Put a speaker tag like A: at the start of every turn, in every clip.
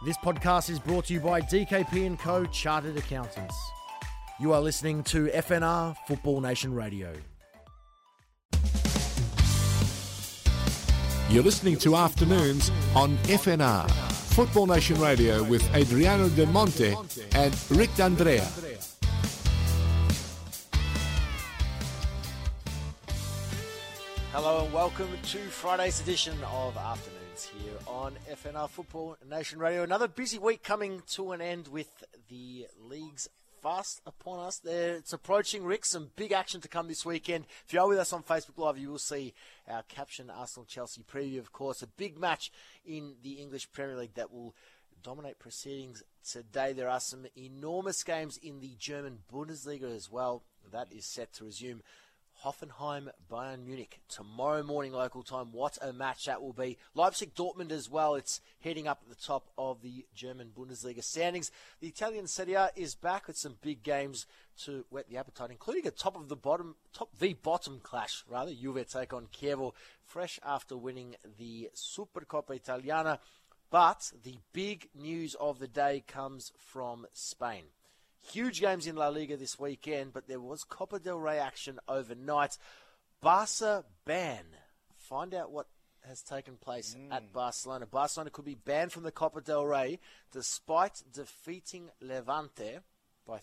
A: This podcast is brought to you by DKP & Co. Chartered Accountants. You are listening to FNR Football Nation Radio.
B: You're listening to Afternoons on FNR Football Nation Radio with Adriano Del Monte and Rick D'Andrea.
A: Hello and welcome to Friday's edition of Afternoons here on FNR Football Nation Radio. Another busy week coming to an end with the leagues fast upon us there. It's approaching, Rick. Some big action to come this weekend. If you are with us on Facebook Live, you will see our caption Arsenal-Chelsea preview, of course. A big match in the English Premier League that will dominate proceedings today. There are some enormous games in the German Bundesliga as well. That is set to resume. Hoffenheim, Bayern Munich, tomorrow morning local time. What a match that will be. Leipzig, Dortmund as well. It's heading up at the top of the German Bundesliga standings. The Italian Serie A is back with some big games to whet the appetite, including a top v bottom clash, rather. Juve take on Chievo, fresh after winning the Supercoppa Italiana. But the big news of the day comes from Spain. Huge games in La Liga this weekend, but there was Copa del Rey action overnight. Barca ban. Find out what has taken place at Barcelona. Barcelona could be banned from the Copa del Rey despite defeating Levante by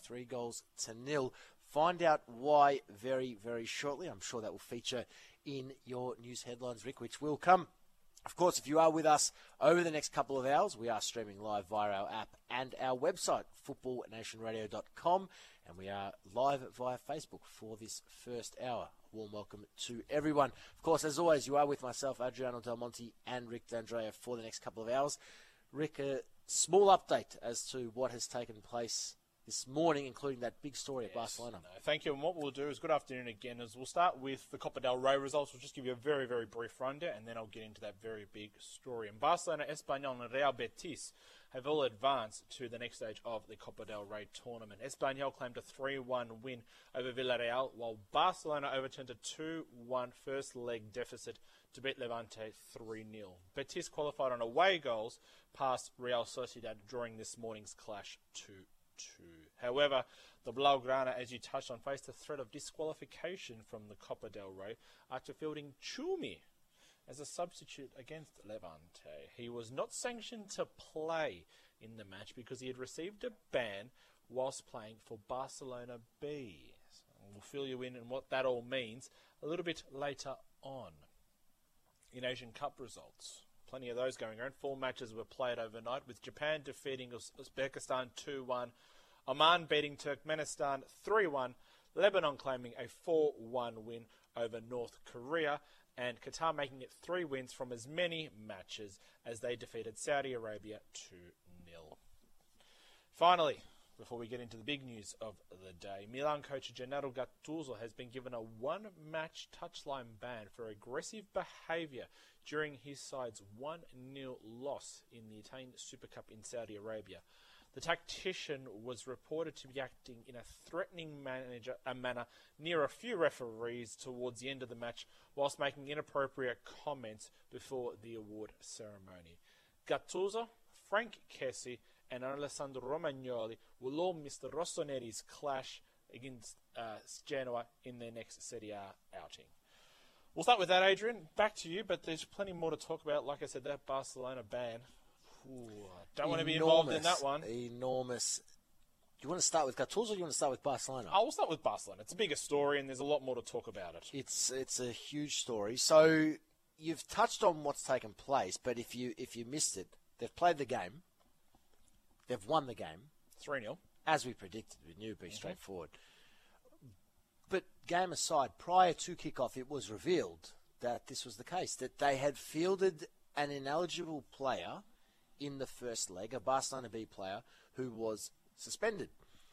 A: 3-0. Find out why very, very shortly. I'm sure that will feature in your news headlines, Rick, which will come. Of course, if you are with us over the next couple of hours, we are streaming live via our app and our website, footballnationradio.com, and we are live via Facebook for this first hour. A warm welcome to everyone. Of course, as always, you are with myself, Adriano Del Monte, and Rick D'Andrea for the next couple of hours. Rick, a small update as to what has taken place this morning, including that big story at Barcelona.
C: No, thank you. And what we'll do is, good afternoon again, is we'll start with the Copa del Rey results. We'll just give you a very, very brief rundown, and then I'll get into that very big story. And Barcelona, Espanyol, and Real Betis have all advanced to the next stage of the Copa del Rey tournament. Espanyol claimed a 3-1 win over Villarreal, while Barcelona overturned a 2-1 first leg deficit to beat Levante 3-0. Betis qualified on away goals past Real Sociedad, drawing this morning's clash 2-2. However, the Blaugrana, as you touched on, faced a threat of disqualification from the Copa del Rey after fielding Chumi as a substitute against Levante. He was not sanctioned to play in the match because he had received a ban whilst playing for Barcelona B. So we'll fill you in on what that all means a little bit later on. In Asian Cup results, plenty of those going around. 4 matches were played overnight, with Japan defeating Uzbekistan 2-1, Oman beating Turkmenistan 3-1, Lebanon claiming a 4-1 win over North Korea, and Qatar making it 3 wins from as many matches as they defeated Saudi Arabia 2-0. Finally, before we get into the big news of the day, Milan coach Gennaro Gattuso has been given a 1-match touchline ban for aggressive behaviour during his side's 1-0 loss in the Italian Super Cup in Saudi Arabia. The tactician was reported to be acting in a threatening manner near a few referees towards the end of the match, whilst making inappropriate comments before the award ceremony. Gattuso, Frank Kessie, and Alessandro Romagnoli will all miss the Rossoneri's clash against Genoa in their next Serie A outing. We'll start with that, Adrian. Back to you, but there's plenty more to talk about. Like I said, that Barcelona ban. Don't want to be involved in that one.
A: Enormous. Do you want to start with Gattuso or do you want to start with Barcelona?
C: We'll start with Barcelona. It's a bigger story and there's a lot more to talk about it.
A: It's a huge story. So you've touched on what's taken place, but if you missed it, they've played the game. They've won the game.
C: 3-0.
A: As we predicted, we knew it'd be straightforward. But game aside, prior to kickoff, it was revealed that this was the case, that they had fielded an ineligible player in the first leg, a Barcelona B player who was suspended.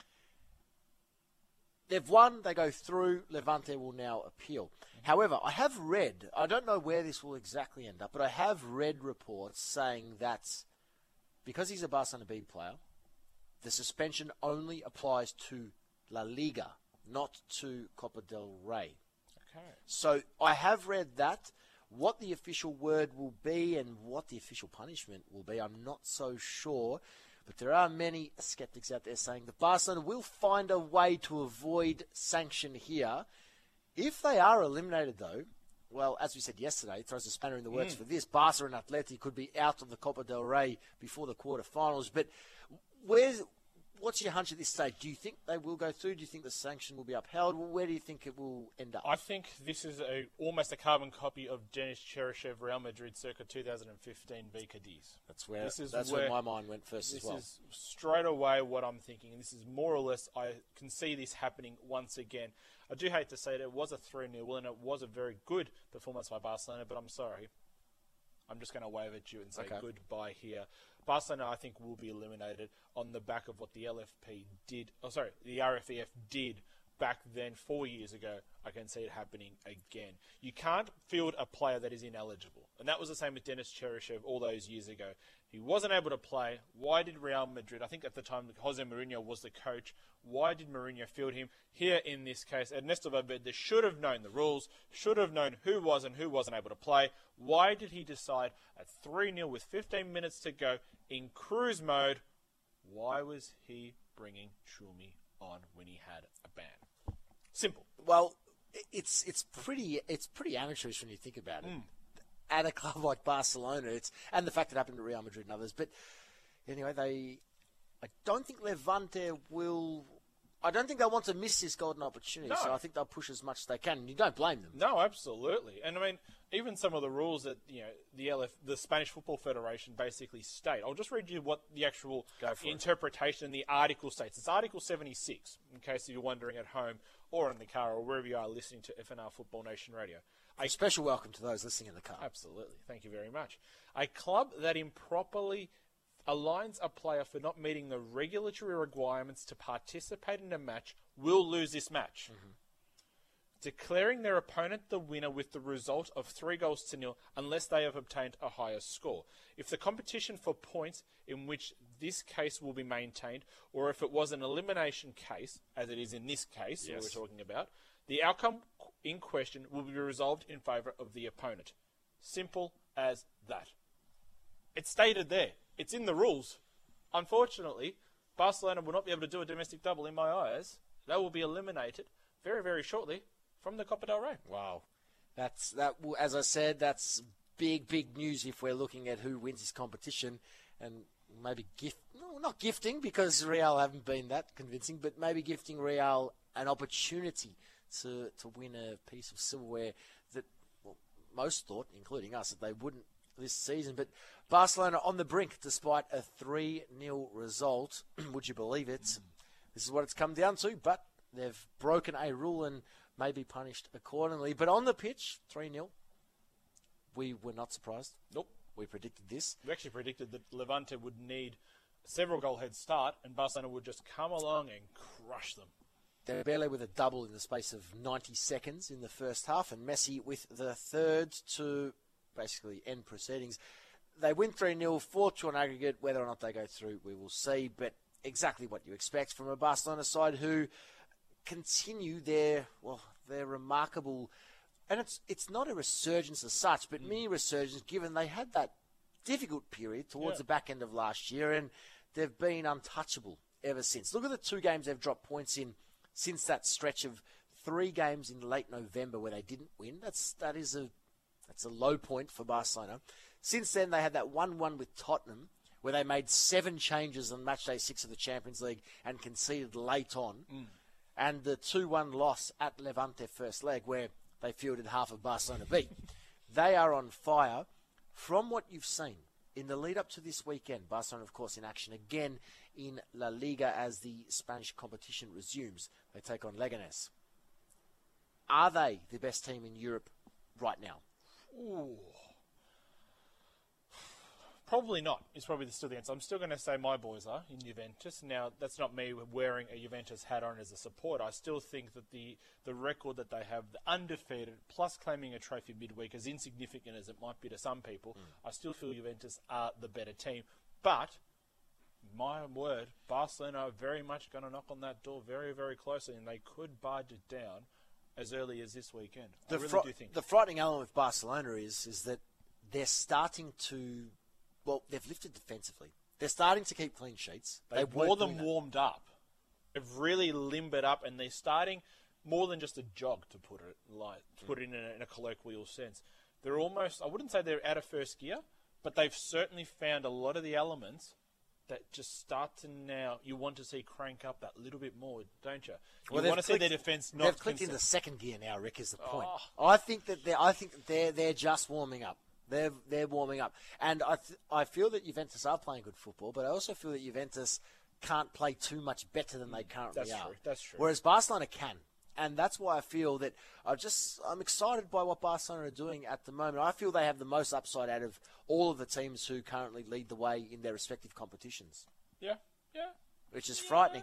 A: They've won, they go through, Levante will now appeal. However, I have read, I don't know where this will exactly end up, but I have read reports saying that because he's a Barcelona B player, the suspension only applies to La Liga, not to Copa del Rey.
C: Okay.
A: So I have read that. What the official word will be and what the official punishment will be, I'm not so sure. But there are many skeptics out there saying that Barcelona will find a way to avoid sanction here. If they are eliminated, though, well, as we said yesterday, it throws a spanner in the works for this. Barca and Atleti could be out of the Copa del Rey before the quarterfinals. But what's your hunch at this stage? Do you think they will go through? Do you think the sanction will be upheld? Where do you think it will end up?
C: I think this is almost a carbon copy of Denis Cheryshev Real Madrid circa 2015 v Cadiz.
A: That's where my mind went first as well.
C: This is straight away what I'm thinking, and this is more or less, I can see this happening once again. I do hate to say it was a 3-0 win, and it was a very good performance by Barcelona, but I'm sorry. I'm just going to wave at you and say goodbye here. Barcelona, I think, will be eliminated on the back of what the the RFEF did back then 4 years ago. I can see it happening again. You can't field a player that is ineligible. And that was the same with Denis Cheryshev all those years ago. He wasn't able to play. Why did Real Madrid, I think at the time Jose Mourinho was the coach, why did Mourinho field him? Here in this case, Ernesto Valverde should have known the rules, should have known who was and who wasn't able to play. Why did he decide at 3-0 with 15 minutes to go in cruise mode, why was he bringing Schumi on when he had a ban? Simple.
A: Well, it's pretty amateurish when you think about it. At a club like Barcelona, and the fact it happened to Real Madrid and others. But anyway, I don't think Levante will. I don't think they'll want to miss this golden opportunity.
C: No.
A: So I think they'll push as much as they can, and you don't blame them.
C: No, absolutely. And I mean, even some of the rules that the Spanish Football Federation basically state. I'll just read you what the actual interpretation in the article states. It's Article 76, in case you're wondering at home or in the car or wherever you are listening to FNR Football Nation Radio.
A: A special welcome to those listening in the car.
C: Absolutely. Thank you very much. A club that improperly aligns a player for not meeting the regulatory requirements to participate in a match will lose this match. Declaring their opponent the winner with the result of 3-0 unless they have obtained a higher score. If the competition for points in which this case will be maintained, or if it was an elimination case, as it is in this case that we're talking about, the outcome in question will be resolved in favour of the opponent. Simple as that. It's stated there. It's in the rules. Unfortunately, Barcelona will not be able to do a domestic double in my eyes. They will be eliminated very, very shortly from the Copa del Rey.
A: Wow. As I said, that's big news if we're looking at who wins this competition. And maybe not gifting, because Real haven't been that convincing, but maybe gifting Real an opportunity to win a piece of silverware that most thought, including us, that they wouldn't this season. But Barcelona on the brink despite a 3-0 result. Would you believe it? This is what it's come down to, but they've broken a rule and may be punished accordingly. But on the pitch, 3-0, we were not surprised.
C: Nope.
A: We predicted this.
C: We actually predicted that Levante would need a several goal head start and Barcelona would just come along and crush them.
A: Dembele with a double in the space of 90 seconds in the first half, and Messi with the third to basically end proceedings. They win 3-0, 4-2 on aggregate. Whether or not they go through, we will see. But exactly what you expect from a Barcelona side who continue their remarkable, and it's not a resurgence as such, but mini resurgence, given they had that difficult period towards the back end of last year, and they've been untouchable ever since. Look at the 2 games they've dropped points in since that stretch of 3 games in late November where they didn't win. That's a low point for Barcelona. Since then, they had that 1-1 with Tottenham, where they made 7 changes on match day 6 of the Champions League and conceded late on. And the 2-1 loss at Levante first leg, where they fielded half of Barcelona B. They are on fire. From what you've seen in the lead up to this weekend, Barcelona, of course, in action again in La Liga as the Spanish competition resumes. They take on Leganés. Are they the best team in Europe right now?
C: Ooh. Probably not, is probably still the answer. I'm still going to say my boys are in Juventus. Now, that's not me wearing a Juventus hat on as a supporter. I still think that the record that they have, the undefeated, plus claiming a trophy midweek, as insignificant as it might be to some people, I still feel Juventus are the better team. But, my word, Barcelona are very much going to knock on that door very, very closely, and they could barge it down as early as this weekend.
A: The
C: I really do think.
A: The frightening element with Barcelona is that they're starting to... Well, they've lifted defensively. They're starting to keep clean sheets.
C: They've more than warmed up. They've really limbered up, and they're starting more than just a jog, to put it in a colloquial sense. They're almost, I wouldn't say they're out of first gear, but they've certainly found a lot of the elements that just start to now, you want to see crank up that little bit more, don't you? You want to see their defence not...
A: They've clicked into second gear now, Rick, is the point. I think that they're just warming up. They're warming up. And I feel that Juventus are playing good football, but I also feel that Juventus can't play too much better than they currently are.
C: That's true.
A: Whereas Barcelona can. And that's why I feel that I'm excited by what Barcelona are doing at the moment. I feel they have the most upside out of all of the teams who currently lead the way in their respective competitions.
C: Yeah.
A: Which is frightening.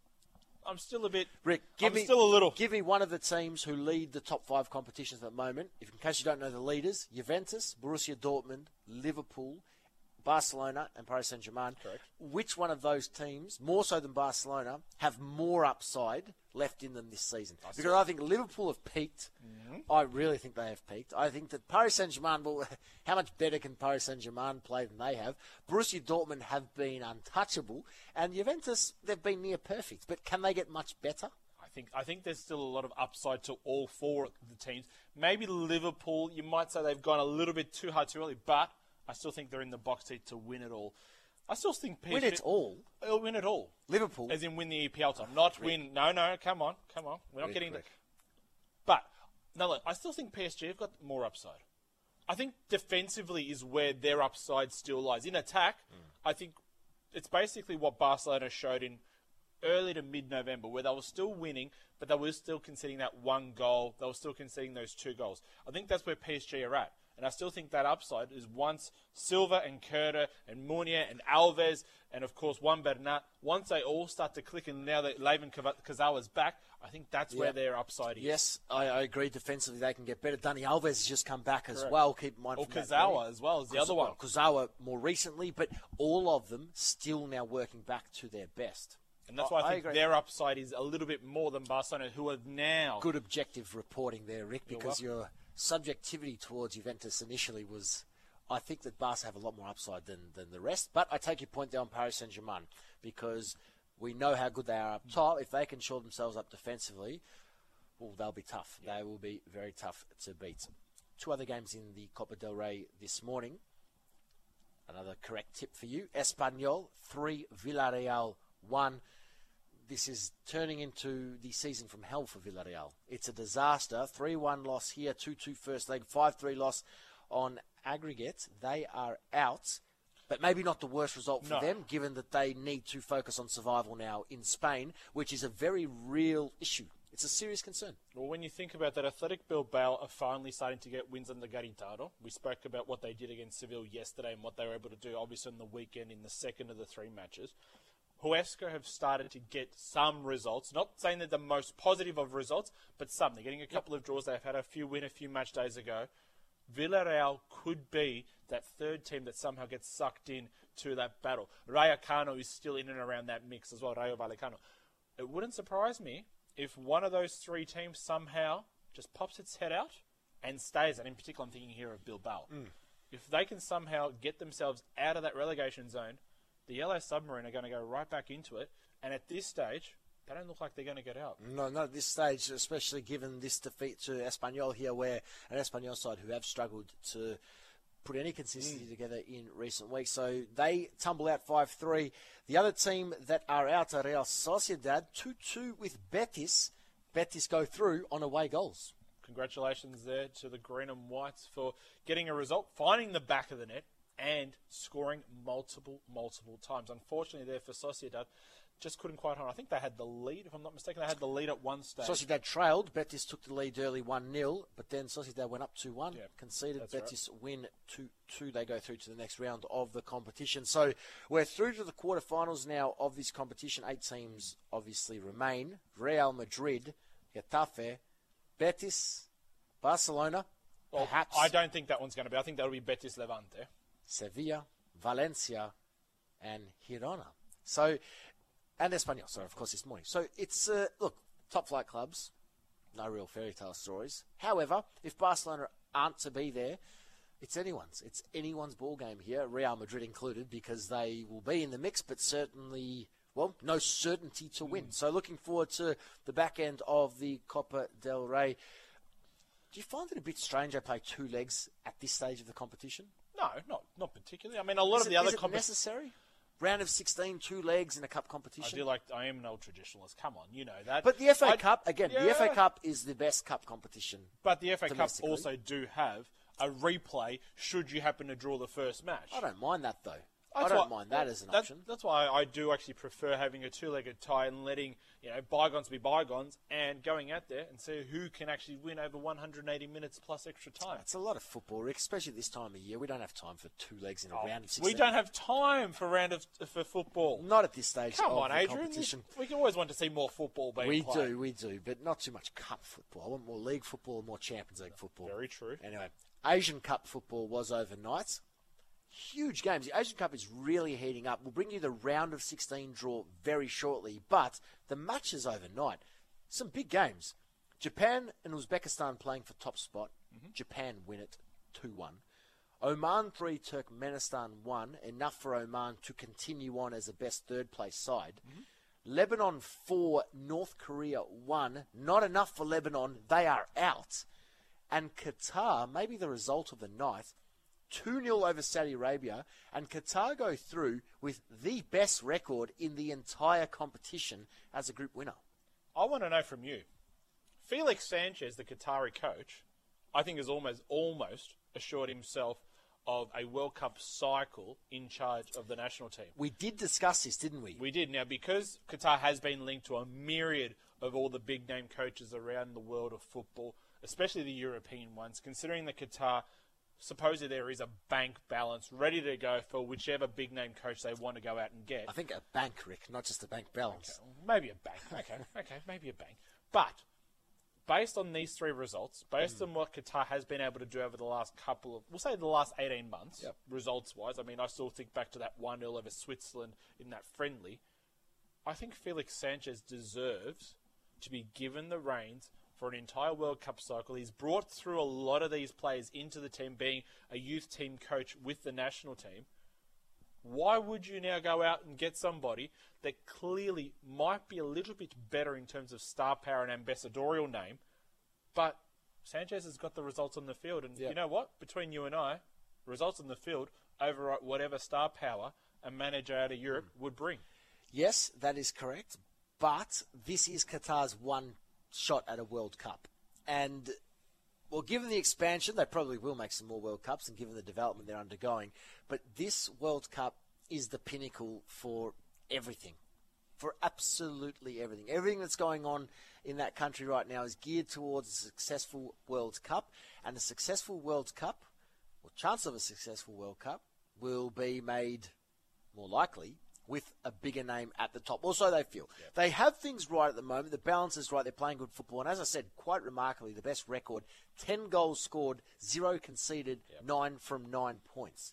C: I'm still a bit...
A: Rick, give me one of the teams who lead the top 5 competitions at the moment. In case you don't know the leaders, Juventus, Borussia Dortmund, Liverpool, Barcelona and Paris Saint-Germain.
C: Correct.
A: Which one of those teams, more so than Barcelona, have more upside left in them this season? Because I think Liverpool have peaked. Mm-hmm. I really think they have peaked. I think that Paris Saint-Germain, well, how much better can Paris Saint-Germain play than they have? Borussia Dortmund have been untouchable. And Juventus, they've been near perfect. But can they get much better?
C: I think there's still a lot of upside to all 4 of the teams. Maybe Liverpool, you might say they've gone a little bit too hard too early, but I still think they're in the box seat to win it all. I still think PSG...
A: Win it all?
C: Win it all.
A: Liverpool?
C: As in win the EPL time. Not
A: Rick.
C: win... No, come on. We're not getting...
A: Rick.
C: But, no, look, I still think PSG have got more upside. I think defensively is where their upside still lies. In attack, I think it's basically what Barcelona showed in early to mid-November, where they were still winning, but they were still conceding that 1 goal. They were still conceding those 2 goals. I think that's where PSG are at. And I still think that upside is once Silva and Kerr and Meunier and Alves and, of course, Juan Bernat, once they all start to click and now that Layvin Kurzawa's back, I think that's where their upside is.
A: Yes, I agree. Defensively, they can get better. Dani Alves has just come back as well. Keep in mind.
C: Or Kurzawa as well as the other one.
A: Kurzawa more recently, but all of them still now working back to their best.
C: And that's why I think their upside is a little bit more than Barcelona, who are now...
A: Good objective reporting there, Rick, because your subjectivity towards Juventus initially was, I think that Barca have a lot more upside than the rest. But I take your point there on Paris Saint-Germain, because we know how good they are up top. If they can shore themselves up defensively, well, they'll be tough. They will be very tough to beat. 2 other games in the Copa del Rey this morning. Another correct tip for you. Espanyol 3, Villarreal 1. This is turning into the season from hell for Villarreal. It's a disaster. 3-1 loss here, 2-2 first leg, 5-3 loss on aggregate. They are out, but maybe not the worst result for them, given that they need to focus on survival now in Spain, which is a very real issue. It's a serious concern.
C: Well, when you think about that, Athletic Bilbao are finally starting to get wins under Garitano. We spoke about what they did against Seville yesterday and what they were able to do, obviously, on the weekend in the second of the 3 matches. Huesca have started to get some results. Not saying they're the most positive of results, but some. They're getting a couple of draws. They've had a few match days ago. Villarreal could be that 3rd team that somehow gets sucked in to that battle. Rayo Vallecano is still in and around that mix as well, Rayo Vallecano. It wouldn't surprise me if one of those 3 teams somehow just pops its head out and stays. And in particular, I'm thinking here of Bilbao. If they can somehow get themselves out of that relegation zone, the Yellow Submarine are going to go right back into it. And at this stage, they don't look like they're going to get out.
A: No, not at this stage, especially given this defeat to Espanyol here, where an Espanyol side who have struggled to put any consistency together in recent weeks. So they tumble out 5-3. The other team that are out are Real Sociedad, 2-2 with Betis. Betis go through on away goals.
C: Congratulations there to the Green and Whites for getting a result, finding the back of the net, and scoring multiple times. Unfortunately there for Sociedad, just couldn't quite hold on. I think they had the lead, if I'm not mistaken. They had the lead at one stage.
A: Sociedad trailed. Betis took the lead early 1-0, but then Sociedad went up 2-1, conceded. Betis win 2-2. They go through to the next round of the competition. So we're through to the quarterfinals now of this competition. 8 teams obviously remain. Real Madrid, Getafe, Betis, Barcelona, perhaps.
C: I don't think that one's going to be. I think that'll be Betis Levante.
A: Sevilla, Valencia, and Girona. So, and Espanyol, of course, this morning. So it's, look, top flight clubs. no real fairy tale stories. However, if Barcelona aren't to be there, it's anyone's. It's anyone's ball game here, Real Madrid included, because they will be in the mix, but certainly, well, no certainty to win. So looking forward to the back end of the Copa del Rey. Do you find it a bit strange they play two legs at this stage of the competition?
C: No, not particularly. I mean, a lot of the other competitions...
A: necessary? Round of 16, 2 legs in a cup competition?
C: I am an old traditionalist. Come on, you know that.
A: But the FA Cup, again, the FA Cup is the best cup competition.
C: But the FA Cup also do have a replay should you happen to draw the first match.
A: I don't mind that, though. I don't mind that as an option.
C: That's why I do actually prefer having a two-legged tie and letting bygones be bygones and going out there and see who can actually win over 180 minutes plus extra time.
A: It's a lot of football, Rick, especially this time of year. We don't have time for two legs in a round of 16.
C: We don't have time for for football.
A: Not at this stage.
C: Come on,
A: the
C: Adrian.
A: Competition.
C: We always want to see more football being played.
A: We do, but not too much cup football. I want more league football and more Champions League football.
C: Very true.
A: Anyway, Asian Cup football was overnight. Huge games. The Asian Cup is really heating up. We'll bring you the round of 16 draw very shortly, but the matches overnight, some big games. Japan and Uzbekistan playing for top spot. Japan win it 2-1. Oman 3, Turkmenistan 1, enough for Oman to continue on as the best third-place side. Lebanon 4, North Korea 1, not enough for Lebanon. They are out. And Qatar, maybe the result of the night, 2-0 over Saudi Arabia, and Qatar go through with the best record in the entire competition as a group winner.
C: I want to know from you. Felix Sanchez, the Qatari coach, I think has almost assured himself of a World Cup cycle in charge of the national team.
A: We did discuss this, didn't we?
C: We did. Now, because Qatar has been linked to a myriad of all the big-name coaches around the world of football, especially the European ones, considering that Qatar... supposedly there is a bank balance ready to go for whichever big-name coach they want to go out and get.
A: I think a bank, Rick, not just a bank balance.
C: Okay, maybe a bank. Okay, maybe a bank. But based on these three results, based on what Qatar has been able to do over the last the last 18 months, results-wise, I mean, I still think back to that 1-0 over Switzerland in that friendly. I think Felix Sanchez deserves to be given the reins for an entire World Cup cycle. He's brought through a lot of these players into the team, being a youth team coach with the national team. Why would you now go out and get somebody that clearly might be a little bit better in terms of star power and ambassadorial name, but Sanchez has got the results on the field, and you know what? Between you and I, results on the field override whatever star power a manager out of Europe would bring.
A: Yes, that is correct, but this is Qatar's one shot at a World Cup. And, well, given the expansion, they probably will make some more World Cups, and given the development they're undergoing. But this World Cup is the pinnacle for everything. For absolutely everything. Everything that's going on in that country right now is geared towards a successful World Cup. And a successful World Cup, or chance of a successful World Cup, will be made more likely with a bigger name at the top. Also, they feel. They have things right at the moment. The balance is right. They're playing good football. And as I said, quite remarkably, the best record, 10 goals scored, 0 conceded, 9 from 9 points.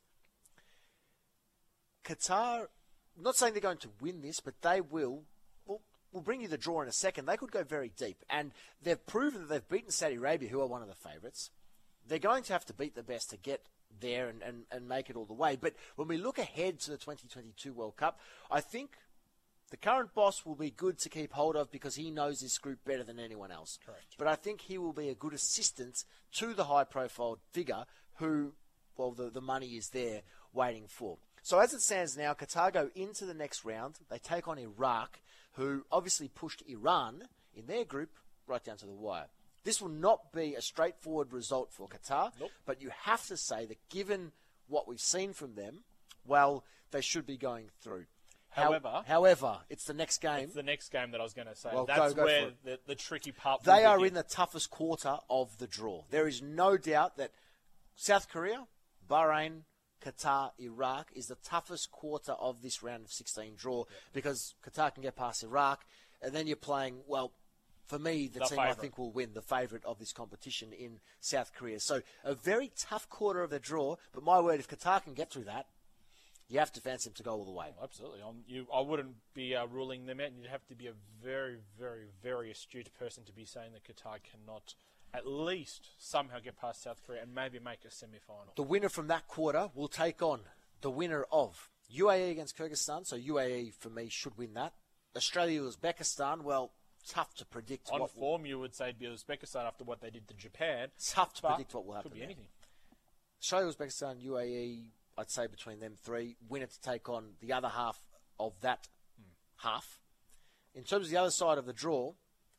A: Qatar, I'm not saying they're going to win this, but they will. We'll bring you the draw in a second. They could go very deep. And they've proven that they've beaten Saudi Arabia, who are one of the favourites. They're going to have to beat the best to get there and make it all the way. But when we look ahead to the 2022 World Cup, I think the current boss will be good to keep hold of because he knows this group better than anyone else.
C: Correct.
A: But I think he will be a good assistant to the high-profile figure who, well, the money is there waiting for. So as it stands now, Qatar go into the next round. They take on Iraq, who obviously pushed Iran in their group right down to the wire. This will not be a straightforward result for Qatar, but you have to say that given what we've seen from them, well, they should be going through. However, it's the next game.
C: It's the next game that I was going to say.
A: Well,
C: that's
A: go
C: where the tricky part
A: They
C: will
A: are
C: begin.
A: in the toughest quarter of the draw. There is no doubt that South Korea, Bahrain, Qatar, Iraq is the toughest quarter of this round of 16 draw because Qatar can get past Iraq, and then you're playing, well, for me, the team I think will win, the favourite of this competition in South Korea. So a very tough quarter of the draw, but my word, if Qatar can get through that, You have to fancy them to go all the way.
C: Absolutely. I wouldn't be ruling them out, and you'd have to be a very, very, very astute person to be saying that Qatar cannot at least somehow get past South Korea and maybe make a semi-final.
A: The winner from that quarter will take on the winner of UAE against Kyrgyzstan. So UAE, for me, should win that. Australia, Uzbekistan, well, tough to predict.
C: On form, you would say it'd be Uzbekistan after what they did to Japan.
A: Tough to predict what will happen.
C: Could be anything.
A: Australia, Uzbekistan, UAE, I'd say between them three, winner to take on the other half of that half. In terms of the other side of the draw,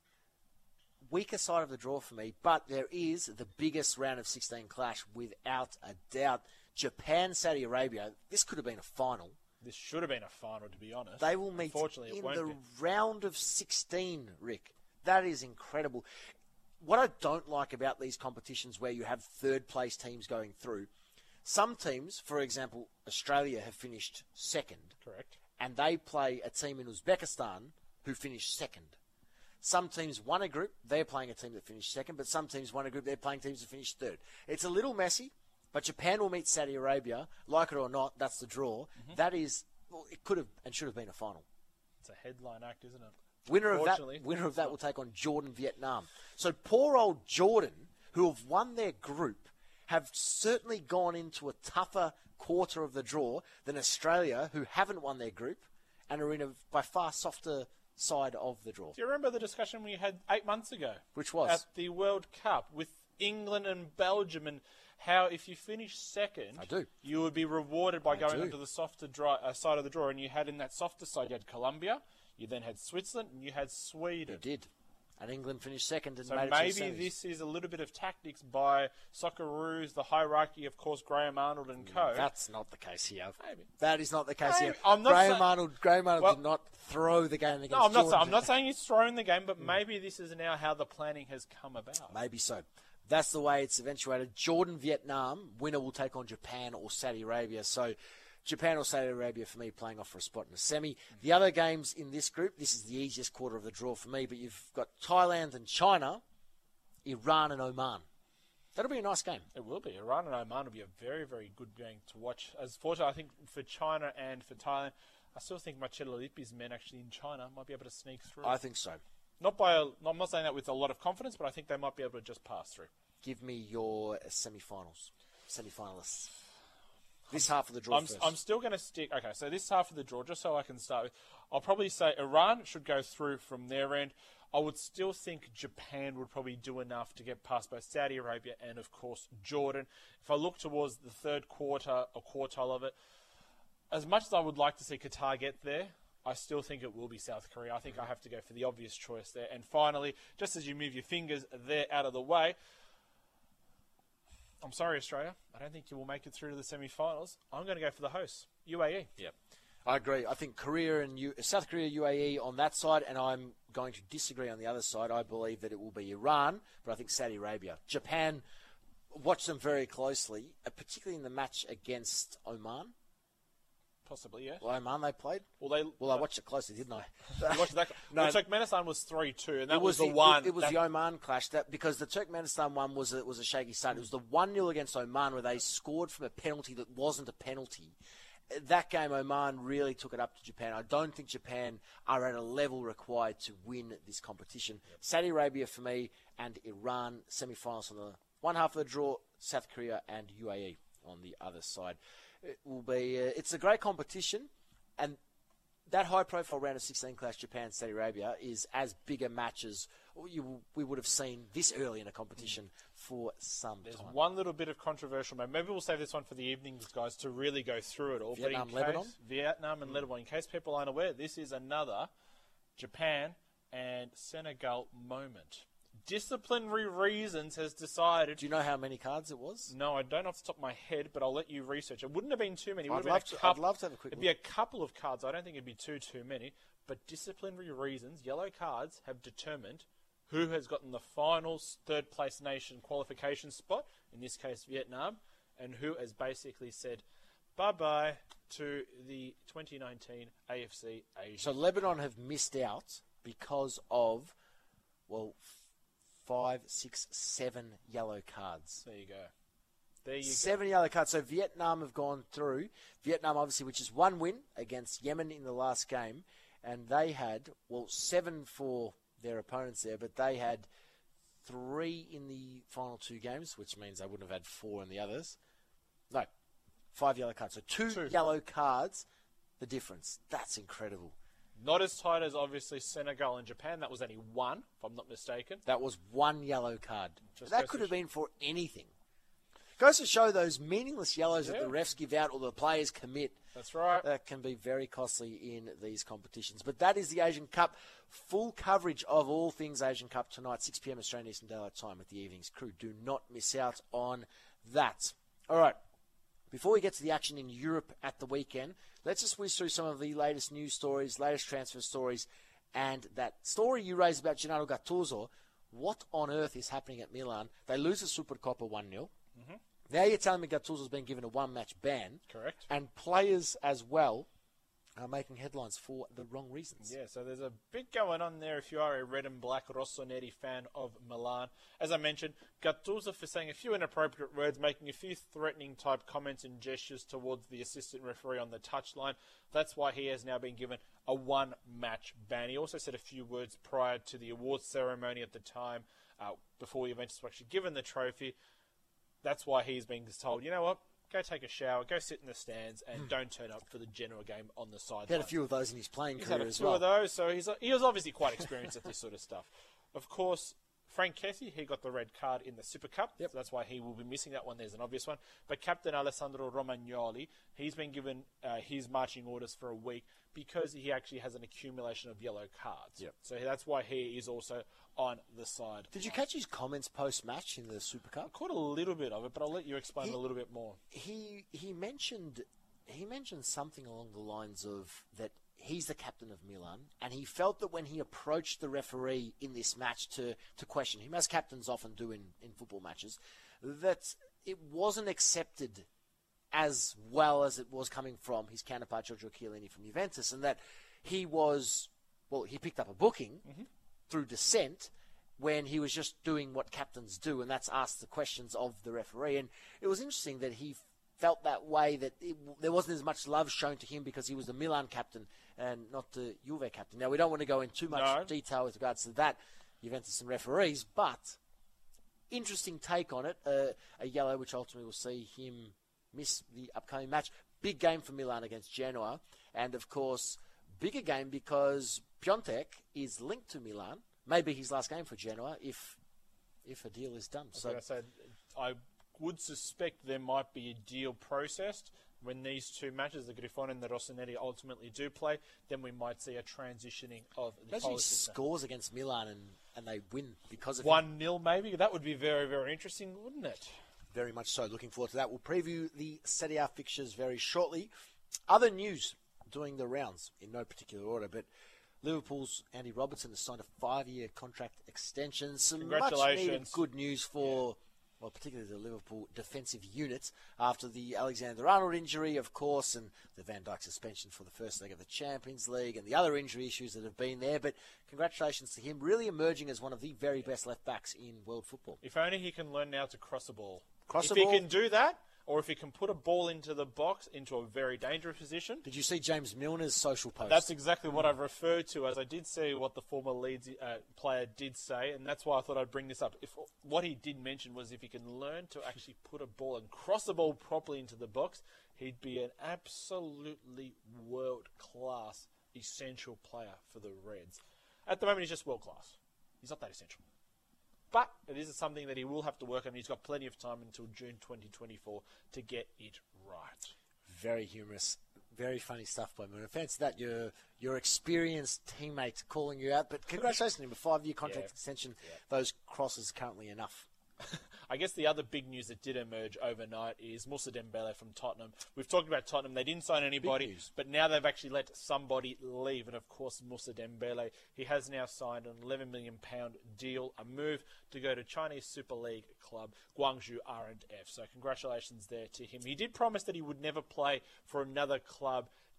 A: weaker side of the draw for me, but there is the biggest round of 16 clash without a doubt. Japan, Saudi Arabia, this could have been a final.
C: This should have been a final, to be honest.
A: They will meet
C: Unfortunately,
A: in
C: it won't
A: the
C: be.
A: round of 16, Rick. That is incredible. What I don't like about these competitions where you have third-place teams going through, some teams, for example, Australia, have finished second.
C: Correct.
A: And they play a team in Uzbekistan who finished second. Some teams won a group, they're playing a team that finished second, but some teams won a group, they're playing teams that finished third. It's a little messy, but Japan will meet Saudi Arabia. Like it or not, that's the draw. That is, well, it could have and should have been a final.
C: It's a headline act, isn't it?
A: Winner of that will take on Jordan, Vietnam. So poor old Jordan, who have won their group, have certainly gone into a tougher quarter of the draw than Australia, who haven't won their group and are in a by far softer side of the draw.
C: Do you remember the discussion we had 8 months ago?
A: Which was?
C: At the World Cup with England and Belgium, and how if you finish second,
A: I do.
C: you would be rewarded by going
A: do.
C: onto the softer side of the draw. And you had in that softer side, you had Colombia, you then had Switzerland, and you had Sweden.
A: They did. And England finished second and
C: So
A: made it
C: maybe
A: to the semis.
C: this is a little bit of tactics by Socceroos, the hierarchy, of course, Graham Arnold and co.
A: That's not the case here.
C: Maybe.
A: That is not the case
C: Maybe.
A: here.
C: I'm not
A: Graham Arnold
C: Well-
A: did not throw the game against
C: No, I'm not.
A: Jordan.
C: I'm not saying he's thrown the game, but maybe this is now how the planning has come about.
A: Maybe so. That's the way it's eventuated. Jordan, Vietnam, winner will take on Japan or Saudi Arabia. So Japan or Saudi Arabia for me playing off for a spot in a semi. The other games in this group, this is the easiest quarter of the draw for me, but you've got Thailand and China, Iran and Oman. That'll be a nice game.
C: It will be. Iran and Oman will be a very, very good game to watch. As fortunately, I think for China and for Thailand, I still think Marcelo Lippi's men actually in China might be able to sneak through.
A: I think so.
C: I'm not saying that with a lot of confidence, but I think they might be able to just pass through.
A: Give me your semi-finalists. This half of the draw first.
C: I'm still going to stick. Okay, so this half of the draw, just so I can start with, I'll probably say Iran should go through from their end. I would still think Japan would probably do enough to get past both Saudi Arabia and, of course, Jordan. If I look towards the third quarter or quartile of it, as much as I would like to see Qatar get there, I still think it will be South Korea. I think I have to go for the obvious choice there. And finally, just as you move your fingers there out of the way, I'm sorry, Australia. I don't think you will make it through to the semi-finals. I'm going to go for the hosts, UAE.
A: Yep. I agree. I think South Korea, UAE on that side, and I'm going to disagree on the other side. I believe that it will be Iran, but I think Saudi Arabia. Japan, watch them very closely, particularly in the match against Oman.
C: Possibly, yeah.
A: Well, Oman they played?
C: Well,
A: I watched it closely, didn't I?
C: you watched that.
A: No.
C: The Turkmenistan was 3-2, and that
A: It
C: was the one.
A: It was the Oman clash because the Turkmenistan one was a shaky start. It was the 1-0 against Oman where they scored from a penalty that wasn't a penalty. That game, Oman really took it up to Japan. I don't think Japan are at a level required to win this competition. Saudi Arabia for me and Iran semi-finals on the one half of the draw. South Korea and UAE on the other side. It will be. It's a great competition, and that high-profile round of 16 clash, Japan, Saudi Arabia, is as big a match as we would have seen this early in a competition for some
C: There's
A: time.
C: one little bit of controversial, maybe we'll save this one for the evenings, guys, to really go through it all.
A: Vietnam,
C: but in
A: Lebanon?
C: case, Vietnam and Lebanon. In case people aren't aware, this is another Japan and Senegal moment. Disciplinary reasons has decided.
A: Do you know how many cards it was?
C: No, I don't off the top of my head, but I'll let you research. It wouldn't have been too many. It would
A: I'd
C: have been
A: love to have a quick
C: It'd
A: look.
C: be a couple of cards. I don't think it'd be too many. But disciplinary reasons, yellow cards, have determined who has gotten the final third-place nation qualification spot, in this case Vietnam, and who has basically said bye-bye to the 2019 AFC Asia.
A: So Lebanon have missed out because of, 5, 6, 7 yellow cards.
C: There you go. There you
A: 7 yellow cards. So Vietnam have gone through. Vietnam, obviously, which is one win against Yemen in the last game. And they had, 7 for their opponents there, but they had 3 in the final 2 games, which means they wouldn't have had 4 in the others. No, 5 yellow cards. So 2 yellow cards, the difference. That's incredible.
C: Not as tight as, obviously, Senegal and Japan. That was only 1, if I'm not mistaken.
A: That was 1 yellow card.
C: Just
A: that could have been for anything. Goes to show those meaningless yellows that the refs give out or the players commit.
C: That's right.
A: That can be very costly in these competitions. But that is the Asian Cup. Full coverage of all things Asian Cup tonight, 6 p.m. Australian Eastern Daylight Time with the evening's crew. Do not miss out on that. All right. Before we get to the action in Europe at the weekend, let's just whiz through some of the latest news stories, latest transfer stories, and that story you raised about Gennaro Gattuso. What on earth is happening at Milan? They lose the Supercoppa 1-0. Mm-hmm. Now you're telling me Gattuso's been given a one-match ban.
C: Correct.
A: And players as well are making headlines for the wrong reasons.
C: Yeah, so there's a bit going on there if you are a red and black Rossoneri fan of Milan. As I mentioned, Gattuso for saying a few inappropriate words, making a few threatening type comments and gestures towards the assistant referee on the touchline. That's why he has now been given a one-match ban. He also said a few words prior to the awards ceremony at the time, before Juventus were actually given the trophy. That's why he's being told, you know what, go take a shower, go sit in the stands, and don't turn up for the Genoa game on the sideline.
A: He had a few of those in his playing career as
C: well.
A: He's had
C: a few of those, so he was obviously quite experienced at this sort of stuff. Of course, Frank Kessie, he got the red card in the Super Cup, so that's why he will be missing that one. There's an obvious one. But Captain Alessandro Romagnoli, he's been given his marching orders for a week because he actually has an accumulation of yellow cards.
A: Yep.
C: So that's why he is also on the side.
A: Did you catch his comments post-match in the Super Cup?
C: I caught a little bit of it, but I'll let you explain a little bit more.
A: He mentioned something along the lines of that he's the captain of Milan, and he felt that when he approached the referee in this match to question him, as captains often do in football matches, that it wasn't accepted as well as it was coming from his counterpart Giorgio Chiellini from Juventus, and that he picked up a booking through dissent when he was just doing what captains do, and that's ask the questions of the referee. And it was interesting that he felt that way, that there wasn't as much love shown to him because he was the Milan captain and not the Juve captain. Now, we don't want to go into too much detail with regards to that, Juventus and referees, but interesting take on it. A yellow, which ultimately will see him miss the upcoming match. Big game for Milan against Genoa, and of course, bigger game because Piontek is linked to Milan. Maybe his last game for Genoa if a deal is done.
C: I would suspect there might be a deal processed when these two matches, the Grifone and the Rossoneri, ultimately do play. Then we might see a transitioning of the
A: Imagine he scores against Milan and they win because of
C: 1-0 maybe. That would be very, very interesting, wouldn't it?
A: Very much so. Looking forward to that. We'll preview the Serie A fixtures very shortly. Other news doing the rounds in no particular order, but Liverpool's Andy Robertson has signed a 5-year contract extension. Some much needed good news for, particularly the Liverpool defensive unit after the Alexander-Arnold injury, of course, and the Van Dijk suspension for the first leg of the Champions League and the other injury issues that have been there. But congratulations to him, really emerging as one of the very best left-backs in world football.
C: If only he can learn now to cross a ball. If he can do that, or if he can put a ball into the box, into a very dangerous position.
A: Did you see James Milner's social post?
C: That's exactly what I've referred to, as I did see what the former Leeds player did say, and that's why I thought I'd bring this up. What he did mention was if he can learn to actually put a ball and cross the ball properly into the box, he'd be an absolutely world-class, essential player for the Reds. At the moment, he's just world-class. He's not that essential. But it is something that he will have to work on. He's got plenty of time until June 2024 to get it right.
A: Very humorous. Very funny stuff by Milner. Fancy that, your experienced teammate calling you out. But congratulations on him, a 5-year contract extension. Yeah. Those crosses currently enough.
C: I guess the other big news that did emerge overnight is Moussa Dembele from Tottenham. We've talked about Tottenham. They didn't sign anybody, but now they've actually let somebody leave. And, of course, Moussa Dembele, he has now signed an £11 million deal, a move to go to Chinese Super League club Guangzhou R&F. So congratulations there to him. He did promise that he would never play for another club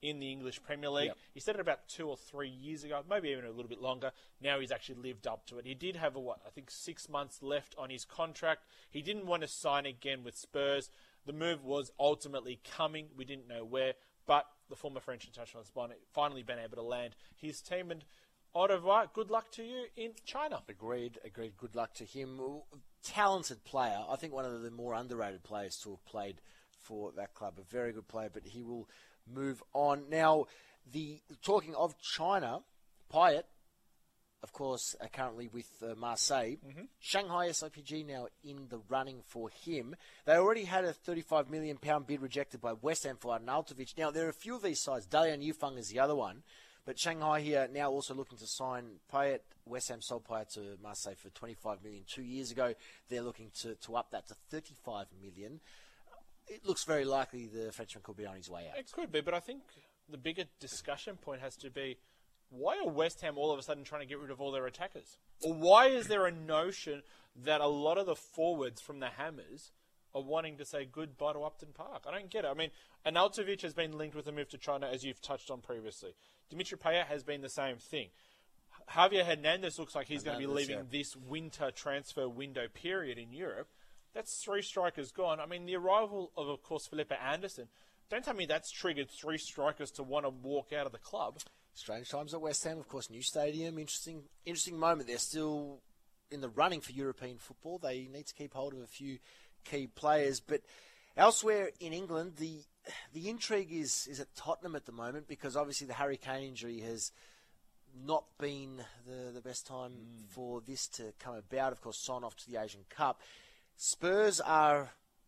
C: in the English Premier League.
A: Yep.
C: He said it about 2 or 3 years ago, maybe even a little bit longer. Now he's actually lived up to it. He did have, 6 months left on his contract. He didn't want to sign again with Spurs. The move was ultimately coming. We didn't know where, but the former French international has finally been able to land his team. And au revoir, good luck to you in China.
A: Agreed. Good luck to him. Talented player. I think one of the more underrated players to have played for that club. A very good player, but he will move on. Now, talking of China, Payet, of course, currently with Marseille.
C: Mm-hmm.
A: Shanghai SIPG now in the running for him. They already had a £35 million bid rejected by West Ham for Arnautovic. Now, there are a few of these sides. Dalian Yufeng is the other one. But Shanghai here now also looking to sign Payet. West Ham sold Payet to Marseille for $25 million 2 years ago. They're looking to up that to $35 million. It looks very likely the Frenchman could be on his way out.
C: It could be, but I think the bigger discussion point has to be, why are West Ham all of a sudden trying to get rid of all their attackers? Or why is there a notion that a lot of the forwards from the Hammers are wanting to say goodbye to Upton Park? I don't get it. I mean, Arnautovic has been linked with a move to China, as you've touched on previously. Dimitri Payet has been the same thing. Javier Hernandez looks like he's going to be leaving this winter transfer window period in Europe. That's 3 strikers gone. I mean, the arrival of course, Felipe Anderson, don't tell me that's triggered 3 strikers to want to walk out of the club.
A: Strange times at West Ham, of course, new stadium, interesting moment. They're still in the running for European football. They need to keep hold of a few key players. But elsewhere in England, the intrigue is at Tottenham at the moment, because obviously the Harry Kane injury has not been the best time for this to come about. Of course, Son off to the Asian Cup. Spurs are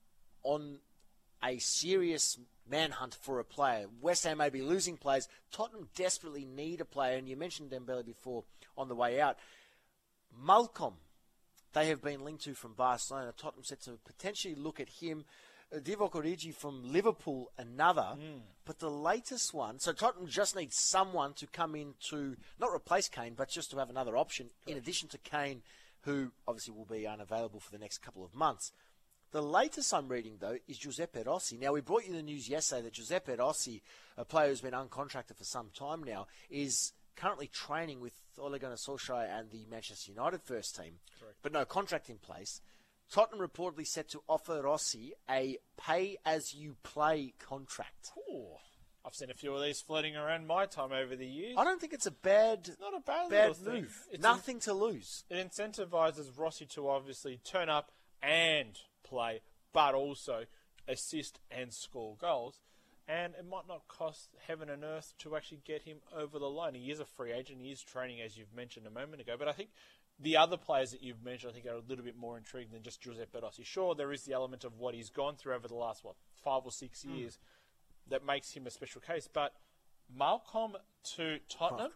A: on a serious manhunt for a player. West Ham may be losing players. Tottenham desperately need a player, and you mentioned Dembele before on the way out. Malcolm, they have been linked to from Barcelona. Tottenham set to potentially look at him. Divock Origi from Liverpool, another. But the latest one, so Tottenham just needs someone to come in to not replace Kane, but just to have another option, in addition to Kane, who obviously will be unavailable for the next couple of months. The latest I'm reading, though, is Giuseppe Rossi. Now, we brought you the news yesterday that Giuseppe Rossi, a player who's been uncontracted for some time now, is currently training with Ole Gunnar Solskjaer and the Manchester United first team, but no contract in place. Tottenham reportedly set to offer Rossi a pay-as-you-play contract.
C: Ooh, I've seen a few of these floating around my time over the years.
A: I don't think it's a bad
C: Not a bad
A: move.
C: It's
A: Nothing to lose.
C: It incentivises Rossi to obviously turn up and play, but also assist and score goals. And it might not cost heaven and earth to actually get him over the line. He is a free agent. He is training, as you've mentioned a moment ago. But I think the other players that you've mentioned, I think, are a little bit more intriguing than just Giuseppe Rossi. Sure, there is the element of what he's gone through over the last, 5 or 6 years that makes him a special case. But Malcolm to Tottenham.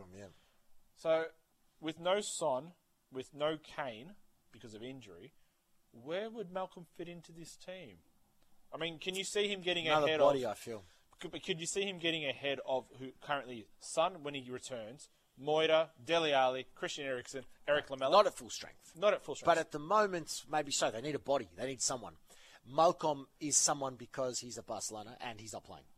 C: So, with no Son, with no Kane, because of injury, where would Malcolm fit into this team? I mean, can you see him getting
A: Another
C: ahead
A: body,
C: of...
A: I feel.
C: Could you see him getting ahead of who currently Son when he returns, Moira, Dele Alli, Christian Eriksen, Eric Lamela?
A: Not at full strength.
C: Not at full strength.
A: But at the moment, maybe so. They need a body. They need someone. Malcolm is someone because he's at Barcelona and he's not playing.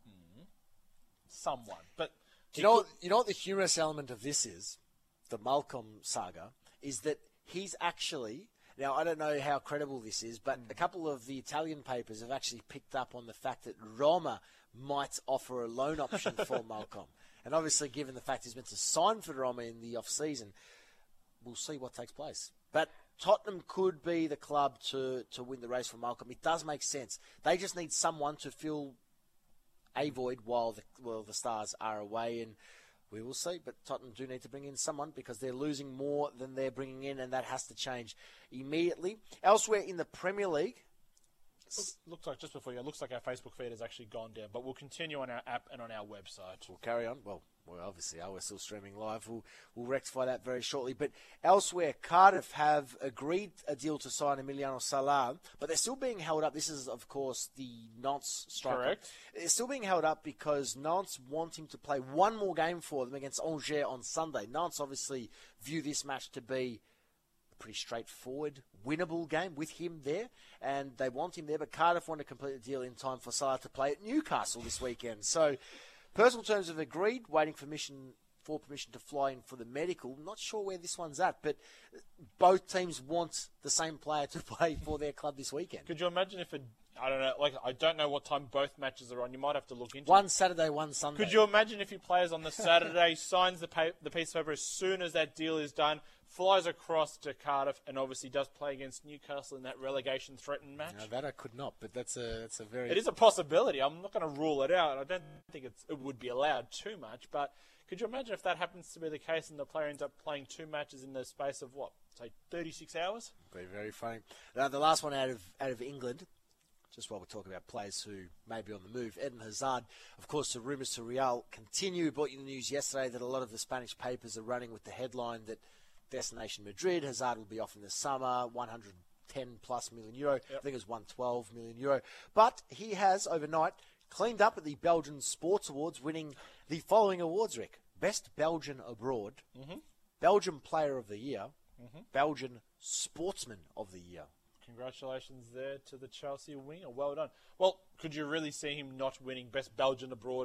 C: Someone. But
A: You know what the humorous element of this is, the Malcolm saga, is that he's actually... Now, I don't know how credible this is, but a couple of the Italian papers have actually picked up on the fact that Roma might offer a loan option for Malcolm. And obviously, given the fact he's meant to sign for Roma in the off-season, we'll see what takes place. But Tottenham could be the club to win the race for Malcolm. It does make sense. They just need someone to fill a void while the stars are away, and we will see. But Tottenham do need to bring in someone because they're losing more than they're bringing in, and that has to change immediately. Elsewhere in the Premier League...
C: Looks like, just before you, it looks like our Facebook feed has actually gone down, but we'll continue on our app and on our website.
A: We'll carry on. Well, obviously, we're still streaming live. We'll rectify that very shortly. But elsewhere, Cardiff have agreed a deal to sign Emiliano Sala, but they're still being held up. This is, of course, the Nantes striker.
C: Correct.
A: They're still being held up because Nantes want him to play one more game for them against Angers on Sunday. Nantes obviously view this match to be pretty straightforward, winnable game with him there, and they want him there, but Cardiff want to complete the deal in time for Salah to play at Newcastle this weekend. So Personal terms have agreed, waiting for permission to fly in for the medical. Not sure where this one's at, but both teams want the same player to play for their club this weekend.
C: Could you imagine if I don't know, I don't know what time both matches are on. You might have to look into
A: One
C: it.
A: Saturday, one Sunday.
C: Could you imagine if he plays on the Saturday, signs the piece of paper as soon as that deal is done, flies across to Cardiff, and obviously does play against Newcastle in that relegation-threatened match?
A: No, that I could not, but that's a very...
C: It is a possibility. I'm not going to rule it out. I don't think it would be allowed too much, but could you imagine if that happens to be the case and the player ends up playing 2 matches in the space of, say 36 hours?
A: Very, very funny. The last one out of England, just while we're talking about players who may be on the move, Eden Hazard. Of course, the rumours to Real continue. Brought you the news yesterday that a lot of the Spanish papers are running with the headline that Destination Madrid, Hazard will be off in the summer, 110 plus million euro. Yep. I think it was 112 million euro. But he has, overnight, cleaned up at the Belgian Sports Awards, winning the following awards, Rick. Best Belgian Abroad, Belgian Player of the Year, Belgian Sportsman of the Year.
C: Congratulations there to the Chelsea winger. Well done. Well, could you really see him not winning Best Belgian Abroad,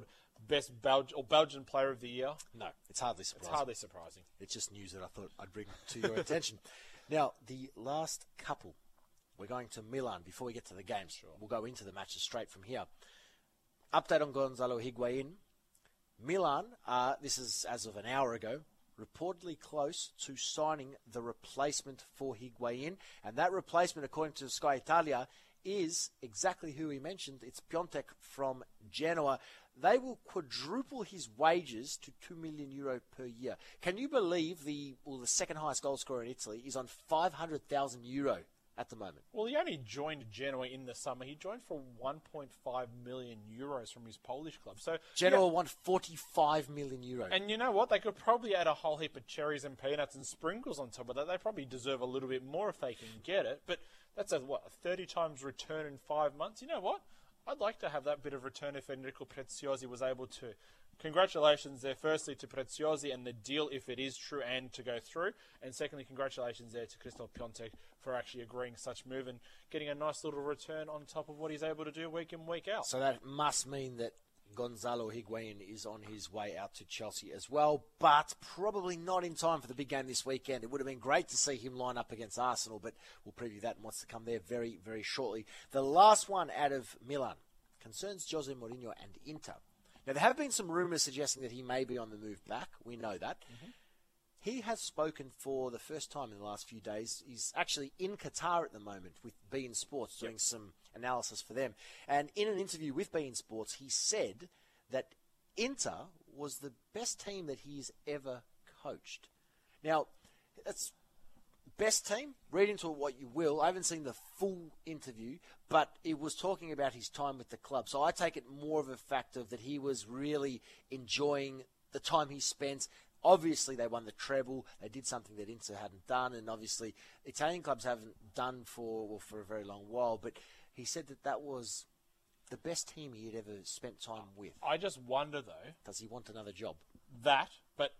C: Belgian Player of the Year?
A: No, it's hardly surprising.
C: It's hardly surprising.
A: It's just news that I thought I'd bring to your attention. Now, the last couple, we're going to Milan before we get to the games. Sure. We'll go into the matches straight from here. Update on Gonzalo Higuain. Milan, this is as of an hour ago, reportedly close to signing the replacement for Higuain. And that replacement, according to Sky Italia, is exactly who he mentioned. It's Piontek from Genoa. They will quadruple his wages to €2 million per year. Can you believe the second highest goal scorer in Italy is on €500,000 at the moment?
C: Well, he only joined Genoa in the summer. He joined for €1.5 million from his Polish club. So
A: Genoa won €45 million.
C: And you know what? They could probably add a whole heap of cherries and peanuts and sprinkles on top of that. They probably deserve a little bit more if they can get it. But that's a 30 times return in 5 months. You know what? I'd like to have that bit of return if Enrico Preziosi was able to. Congratulations there, firstly, to Preziosi and the deal, if it is true, and to go through. And secondly, congratulations there to Christoph Piontek for actually agreeing such move and getting a nice little return on top of what he's able to do week in, week out.
A: So that must mean that Gonzalo Higuain is on his way out to Chelsea as well, but probably not in time for the big game this weekend. It would have been great to see him line up against Arsenal, but we'll preview that and what's to come there very, very shortly. The last one out of Milan concerns Jose Mourinho and Inter. Now, there have been some rumours suggesting that he may be on the move back. We know that. He has spoken for the first time in the last few days. He's actually in Qatar at the moment with beIN Sports doing some analysis for them. And in an interview with beIN Sports, he said that Inter was the best team that he's ever coached. Now, that's best team. Read into it what you will. I haven't seen the full interview, but it was talking about his time with the club. So I take it more of a fact of that he was really enjoying the time he spent. Obviously, they won the treble. They did something that Inter hadn't done, and obviously Italian clubs haven't done for a very long while. But he said that was the best team he had ever spent time with.
C: I just wonder, though,
A: does he want another job?
C: But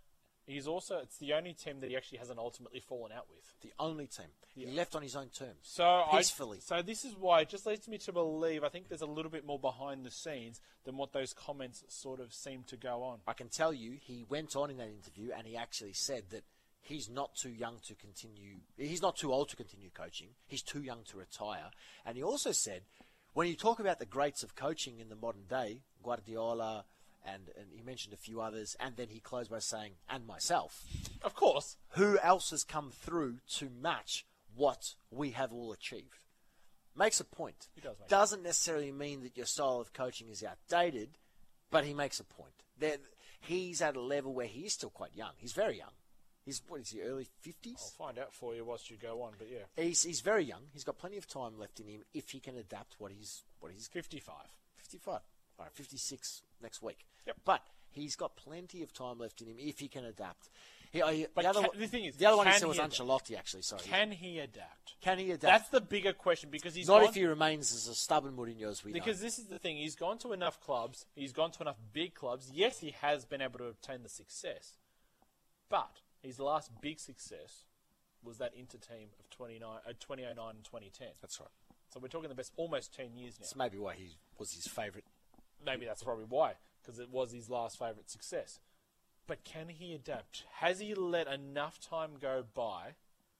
C: it's the only team that he actually hasn't ultimately fallen out with.
A: The only team. Yeah. He left on his own terms. Peacefully.
C: So this is why it just leads me to believe, I think there's a little bit more behind the scenes than what those comments sort of seem to go on.
A: I can tell you, he went on in that interview and he actually said that he's not too young to continue. He's not too old to continue coaching. He's too young to retire. And he also said, when you talk about the greats of coaching in the modern day, Guardiola, and he mentioned a few others, and then he closed by saying, and myself.
C: Of course.
A: Who else has come through to match what we have all achieved? Makes a point.
C: He does
A: Doesn't necessarily mean that your style of coaching is outdated, but he makes a point. He's at a level where he is still quite young. He's very young. What is he, early 50s?
C: I'll find out for you whilst you go on, but yeah.
A: He's very young. He's got plenty of time left in him if he can adapt what he's
C: 55.
A: 55. All right, 56 next week.
C: Yep.
A: But he's got plenty of time left in him if he can adapt.
C: The thing is,
A: the other one he said was Ancelotti, actually. Sorry.
C: Can he adapt?
A: Can he adapt?
C: That's the bigger question because he's
A: not if he remains as a stubborn Mourinho as we know.
C: Because this is the thing. He's gone to enough clubs. He's gone to enough big clubs. Yes, he has been able to obtain the success. But his last big success was that Inter team of 2009 and 2010.
A: That's right.
C: So we're talking the best almost 10 years now.
A: That's maybe why he was his favourite.
C: Maybe that's probably why. because it was his last favourite success. But can he adapt? Has he let enough time go by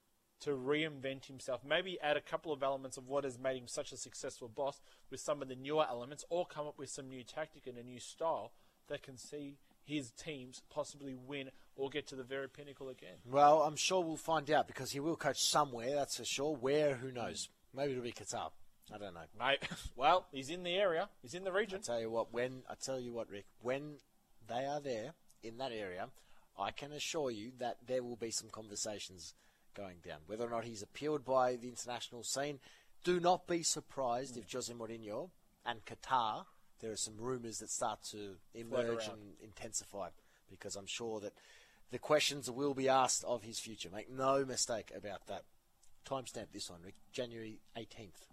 C: to reinvent himself? Maybe add a couple of elements of what has made him such a successful boss with some of the newer elements, or come up with some new tactic and a new style that can see his teams possibly win or get to the very pinnacle again.
A: Well, I'm sure we'll find out, because he will coach somewhere, that's for sure. Where, who knows? Maybe it'll be Qatar. I don't know.
C: Mate, well, he's in the area. He's in the region.
A: I tell you what, Rick, when they are there in that area, I can assure you that there will be some conversations going down. Whether or not he's appealed by the international scene, do not be surprised if Jose Mourinho and Qatar, there are some rumours that start to emerge and intensify, because I'm sure that the questions will be asked of his future. Make no mistake about that. Timestamp this one, Rick. January 18th.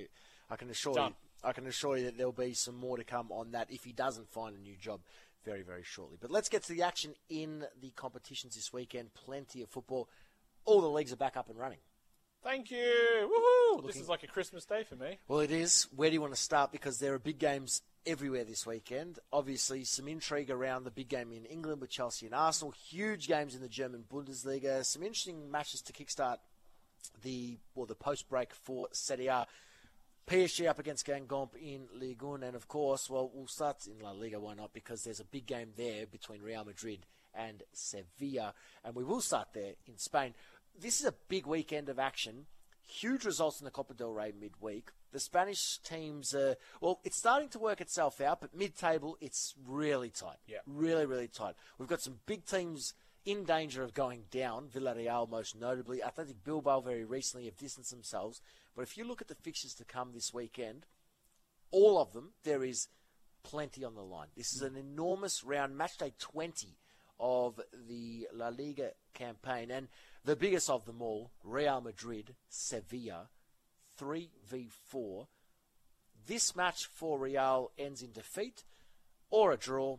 A: I can assure you that there'll be some more to come on that if he doesn't find a new job very, very shortly. But let's get to the action in the competitions this weekend. Plenty of football. All the leagues are back up and running.
C: Thank you. Woohoo! This is like a Christmas day for me.
A: Well, it is. Where do you want to start? Because there are big games everywhere this weekend. Obviously, some intrigue around the big game in England with Chelsea and Arsenal. Huge games in the German Bundesliga. Some interesting matches to kickstart the post-break for Serie A. PSG up against Guingamp in Ligue 1. And, of course, well, we'll start in La Liga. Why not? Because there's a big game there between Real Madrid and Sevilla. And we will start there in Spain. This is a big weekend of action. Huge results in the Copa del Rey midweek. The Spanish teams, it's starting to work itself out, but mid-table, it's really tight.
C: Yeah.
A: Really, really tight. We've got some big teams in danger of going down, Villarreal most notably. Athletic Bilbao very recently have distanced themselves. But if you look at the fixtures to come this weekend, all of them, there is plenty on the line. This is an enormous round, match day 20 of the La Liga campaign. And the biggest of them all, Real Madrid, Sevilla, 3v4. This match for Real ends in defeat or a draw,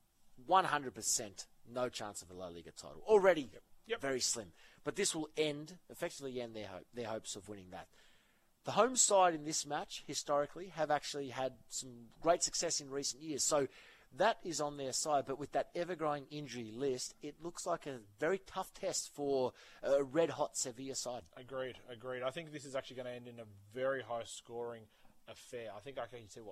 A: 100% no chance of a La Liga title. Already very slim. But this will effectively end their hopes of winning that. The home side in this match, historically, have actually had some great success in recent years. So that is on their side, but with that ever-growing injury list, it looks like a very tough test for a red-hot Sevilla side.
C: Agreed. I think this is actually going to end in a very high-scoring affair. I think I can see,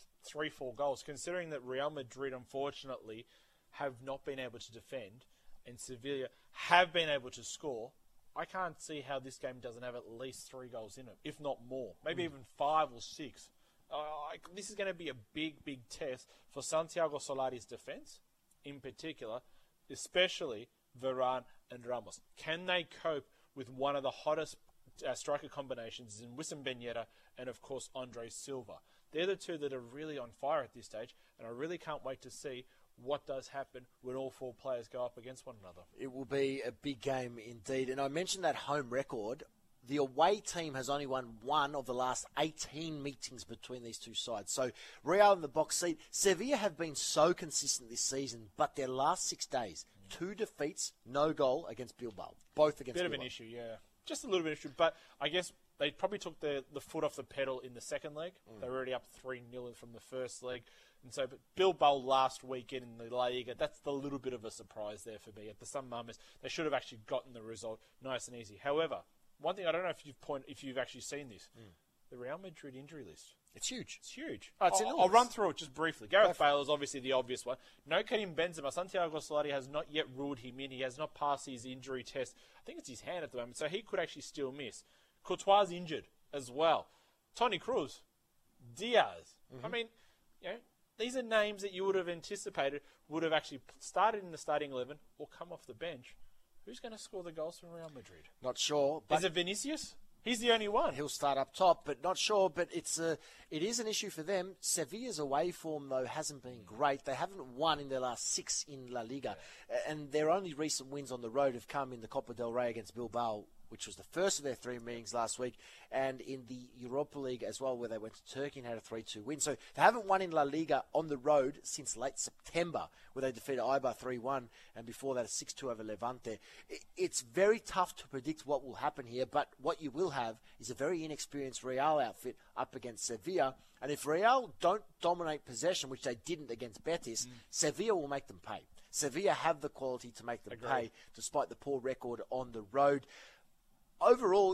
C: 3-4 goals, considering that Real Madrid, unfortunately, have not been able to defend, and Sevilla have been able to score. I can't see how this game doesn't have at least 3 goals in it, if not more. Maybe even 5 or 6. This is going to be a big, big test for Santiago Solari's defence, in particular, especially Varane and Ramos. Can they cope with one of the hottest striker combinations in Wissam Ben Yedder and, of course, Andre Silva? They're the two that are really on fire at this stage, and I really can't wait to see what does happen when all 4 players go up against one another.
A: It will be a big game indeed. And I mentioned that home record. The away team has only won 1 of the last 18 meetings between these two sides. So Real in the box seat. Sevilla have been so consistent this season, but their last 6 days, 2 defeats, no goal against Bilbao. Both against Bilbao.
C: Bit of an issue, yeah. Just a little bit of issue. But I guess they probably took the foot off the pedal in the second leg. They were already up 3-0 from the first leg. And so, but Bilbao last weekend in the La Liga, that's the little bit of a surprise there for me. At some moments, they should have actually gotten the result nice and easy. However, one thing I don't know if you've actually seen this, the Real Madrid injury list.
A: It's huge.
C: It's huge.
A: I'll
C: run through it just briefly. Gareth Bale is obviously the obvious one. No Karim Benzema. Santiago Solari has not yet ruled him in. He has not passed his injury test. I think it's his hand at the moment, so he could actually still miss. Courtois is injured as well. Toni Kroos, Diaz. I mean, these are names that you would have anticipated would have actually started in the starting 11 or come off the bench. Who's going to score the goals for Real Madrid?
A: Not sure. But
C: is it Vinicius? He's the only one.
A: He'll start up top, but not sure. But it is an issue for them. Sevilla's away form, though, hasn't been great. They haven't won in their last 6 in La Liga. And their only recent wins on the road have come in the Copa del Rey against Bilbao which was the first of their 3 meetings last week, and in the Europa League as well, where they went to Turkey and had a 3-2 win. So they haven't won in La Liga on the road since late September, where they defeated Eibar 3-1, and before that a 6-2 over Levante. It's very tough to predict what will happen here, but what you will have is a very inexperienced Real outfit up against Sevilla, and if Real don't dominate possession, which they didn't against Betis, Sevilla will make them pay. Sevilla have the quality to make them pay, despite the poor record on the road. Overall,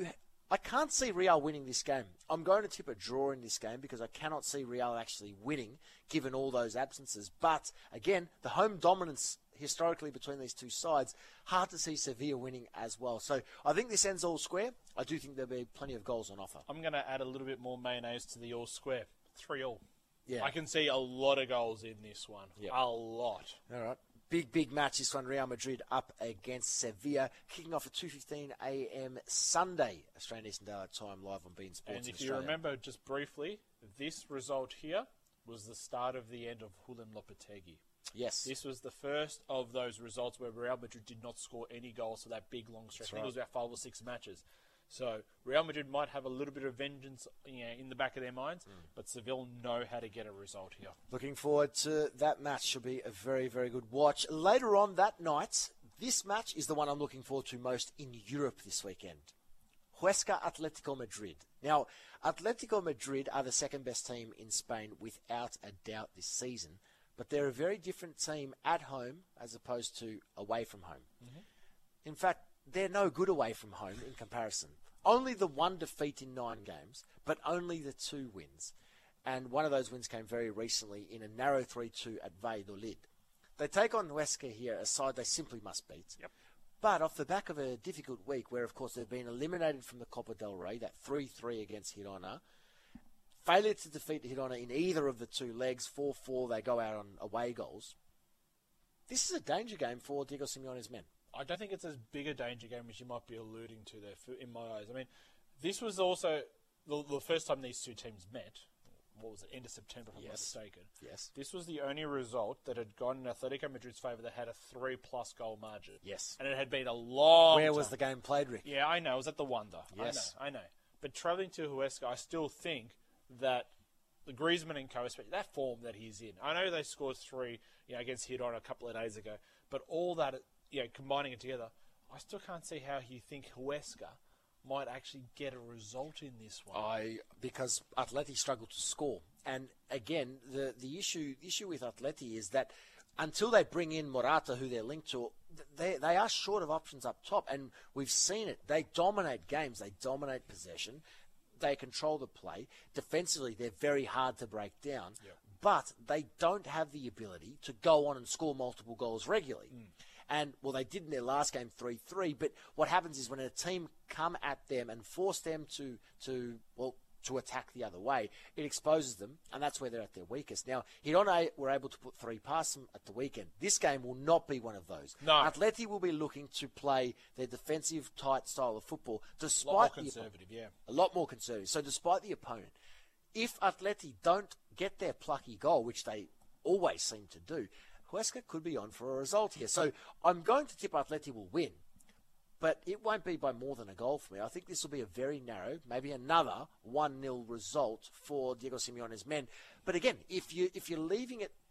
A: I can't see Real winning this game. I'm going to tip a draw in this game because I cannot see Real actually winning, given all those absences. But, again, the home dominance historically between these two sides, hard to see Sevilla winning as well. So I think this ends all square. I do think there'll be plenty of goals on offer.
C: I'm going to add a little bit more mayonnaise to the all square. 3-3.
A: Yeah.
C: I can see a lot of goals in this one.
A: Yep.
C: A lot.
A: All right. Big match this one. Real Madrid up against Sevilla. Kicking off at 2:15 a.m. Sunday, Australian Eastern Daylight Time, live on beIN Sports.
C: And if
A: Australia.
C: you remember, just briefly, this result here was the start of the end of Julen Lopetegui.
A: Yes.
C: This was the first of those results where Real Madrid did not score any goals for that big long stretch. I think it was about 5 or 6 matches. So Real Madrid might have a little bit of vengeance in the back of their minds, but Seville know how to get a result here.
A: Looking forward to that match. Should be a very, very good watch. Later on that night, this match is the one I'm looking forward to most in Europe this weekend. Huesca Atletico Madrid. Now, Atletico Madrid are the second best team in Spain without a doubt this season, but they're a very different team at home as opposed to away from home. In fact, they're no good away from home in comparison. Only the 1 defeat in 9 games, but only the 2 wins. And one of those wins came very recently in a narrow 3-2 at Valladolid. They take on Huesca here, a side they simply must beat.
C: Yep.
A: But off the back of a difficult week, where of course they've been eliminated from the Copa del Rey, that 3-3 against Girona, failure to defeat Girona in either of the 2 legs, 4-4, they go out on away goals. This is a danger game for Diego Simeone's men.
C: I don't think it's as big a danger game as you might be alluding to there, in my eyes. I mean, this was also the first time these two teams met. What was it, end of September, if I'm not mistaken.
A: Yes.
C: This was the only result that had gone in Atletico Madrid's favour that had a 3+ goal margin.
A: Yes.
C: And it had been a long
A: Where
C: time.
A: was the game played, Rick?
C: Yeah, I know. It was at the Wanda.
A: Yes.
C: I know. But travelling to Huesca, I still think that the Griezmann and co, especially that form that he's in. I know they scored 3 against Girona a couple of days ago, but all that, combining it together, I still can't see how you think Huesca might actually get a result in this one.
A: Because Atleti struggled to score. And again, the issue with Atleti is that until they bring in Morata, who they're linked to, they are short of options up top. And we've seen it. They dominate games. They dominate possession. They control the play. Defensively, they're very hard to break down.
C: Yep.
A: But they don't have the ability to go on and score multiple goals regularly. And, well, they did in their last game 3-3, but what happens is when a team come at them and force them to attack the other way, it exposes them, and that's where they're at their weakest. Now, Girona were able to put 3 past them at the weekend. This game will not be one of those.
C: No.
A: Atleti will be looking to play their defensive, tight style of football, despite
C: a lot more conservative,
A: a lot more conservative. So despite the opponent, if Atleti don't get their plucky goal, which they always seem to do, Huesca could be on for a result here. So I'm going to tip Atleti will win, but it won't be by more than a goal for me. I think this will be a very narrow, maybe another 1-0 result for Diego Simeone's men. But again, if you're leaving it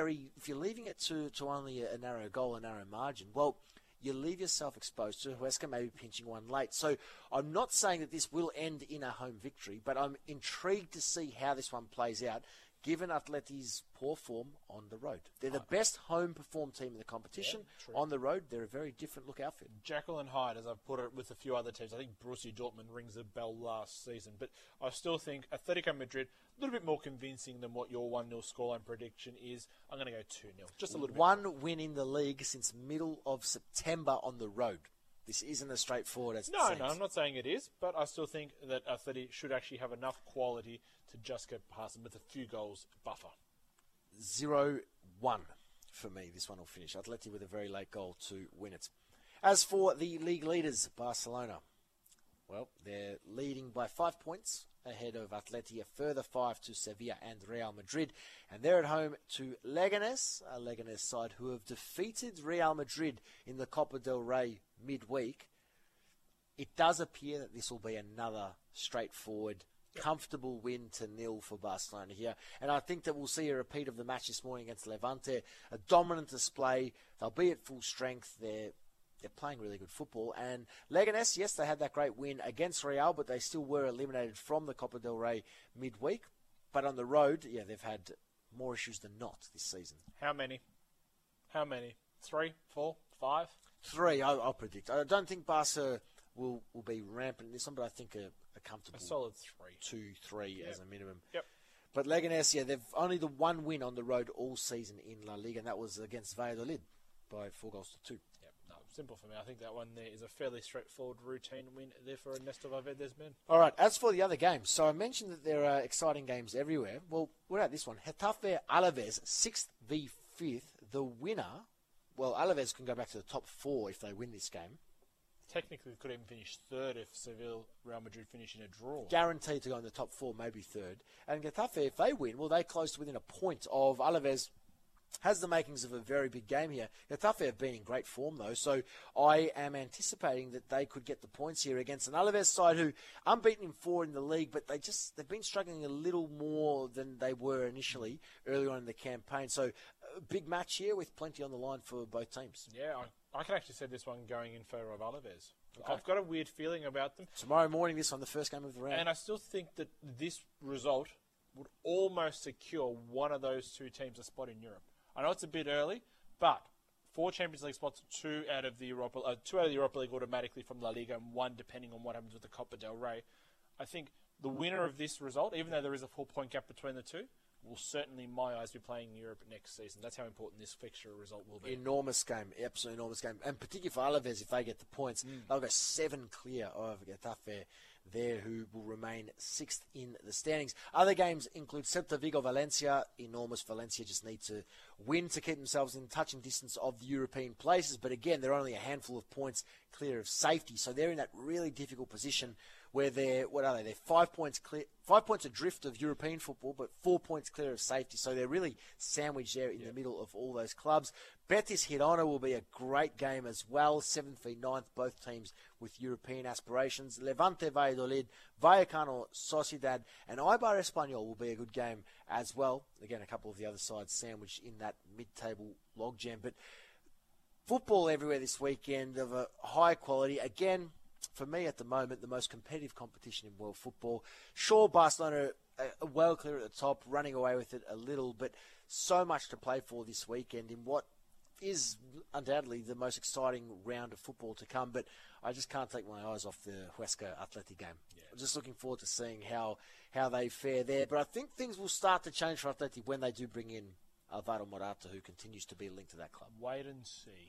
A: to only a narrow goal, a narrow margin, well, you leave yourself exposed to Huesca maybe pinching one late. So I'm not saying that this will end in a home victory, but I'm intrigued to see how this one plays out, given Atleti's poor form on the road. They're the best home performed team in the competition.
C: True.
A: On the road, they're a very different look outfit.
C: Jekyll and Hyde, as I've put it with a few other teams. I think Borussia Dortmund rings a bell last season. But I still think Atletico Madrid, a little bit more convincing than what your 1-0 scoreline prediction is. I'm going to go 2-0. Just a little bit.
A: 1 win in the league since middle of September on the road. This isn't as straightforward as it seems.
C: No, I'm not saying it is, but I still think that Atleti should actually have enough quality to just get past them with a few goals buffer.
A: 0-1 for me. This one will finish. Atleti with a very late goal to win it. As for the league leaders, Barcelona, well, they're leading by 5 points ahead of Atleti, a further 5 to Sevilla and Real Madrid. And they're at home to Leganés, a Leganés side who have defeated Real Madrid in the Copa del Rey midweek. it does appear that this will be another straightforward, comfortable win to 0 for Barcelona here. And I think that we'll see a repeat of the match this morning against Levante. A dominant display. They'll be at full strength. They're playing really good football. And Leganés, yes, they had that great win against Real, but they still were eliminated from the Copa del Rey midweek. But on the road, they've had more issues than not this season.
C: How many? 3, 4, 5?
A: 3, I'll predict. I don't think Barca will be rampant in this one, but I think a comfortable...
C: A solid 3.
A: 2-3 as a minimum.
C: Yep.
A: But Leganés, they've only the one win on the road all season in La Liga, and that was against Valladolid by 4-2.
C: Yep. No, simple for me. I think that one there is a fairly straightforward routine win there for Ernesto Valverde's men.
A: All right, as for the other games, so I mentioned that there are exciting games everywhere. Well, what about this one? Getafe Alaves, 6th v 5th. The winner, well, Alaves can go back to the top 4 if they win this game.
C: Technically, could even finish 3rd if Seville, Real Madrid finish in a draw.
A: Guaranteed to go in the top 4, maybe 3rd. And Getafe, if they win, well, they close to within a point of Alaves. Has the makings of a very big game here. Getafe have been in great form, though, so I am anticipating that they could get the points here against an Alaves side who, unbeaten in 4 in the league, but they've been struggling a little more than they were initially early on in the campaign. So a big match here with plenty on the line for both teams.
C: Yeah, I can actually see this one going in favour of Alaves. Okay. I've got a weird feeling about them.
A: Tomorrow morning, this on the first game of the round.
C: And I still think that this result would almost secure one of those two teams a spot in Europe. I know it's a bit early, but 4 Champions League spots, 2 out of the Europa League automatically from La Liga, and 1 depending on what happens with the Copa del Rey. I think the winner of this result, even though there is a 4-point gap between the two, will certainly, in my eyes, be playing in Europe next season. That's how important this fixture result will be.
A: Enormous game, absolutely enormous game. And particularly for Alaves, if they get the points, they'll go 7 clear of Getafe there, who will remain 6th in the standings. Other games include Celta Vigo, Valencia. Enormous. Valencia just need to win to keep themselves in touching distance of the European places. But again, they're only a handful of points clear of safety. So they're in that really difficult position where they're, what are they? They're 5 points clear, 5 points adrift of European football, but 4 points clear of safety. So they're really sandwiched there in the middle of all those clubs. Betis Girona will be a great game as well. 7th v 9th, both teams with European aspirations. Levante Valladolid, Vallecano Sociedad, and Eibar Espanyol will be a good game as well. Again, a couple of the other sides sandwiched in that mid-table logjam. But football everywhere this weekend of a high quality. Again, for me at the moment, the most competitive competition in world football. Sure, Barcelona are well clear at the top, running away with it a little, but so much to play for this weekend in what is undoubtedly the most exciting round of football to come. But I just can't take my eyes off the Huesca Athletic game. Yeah. I'm just looking forward to seeing how they fare there. But I think things will start to change for Athletic when they do bring in Alvaro Morata, who continues to be linked to that club.
C: Wait and see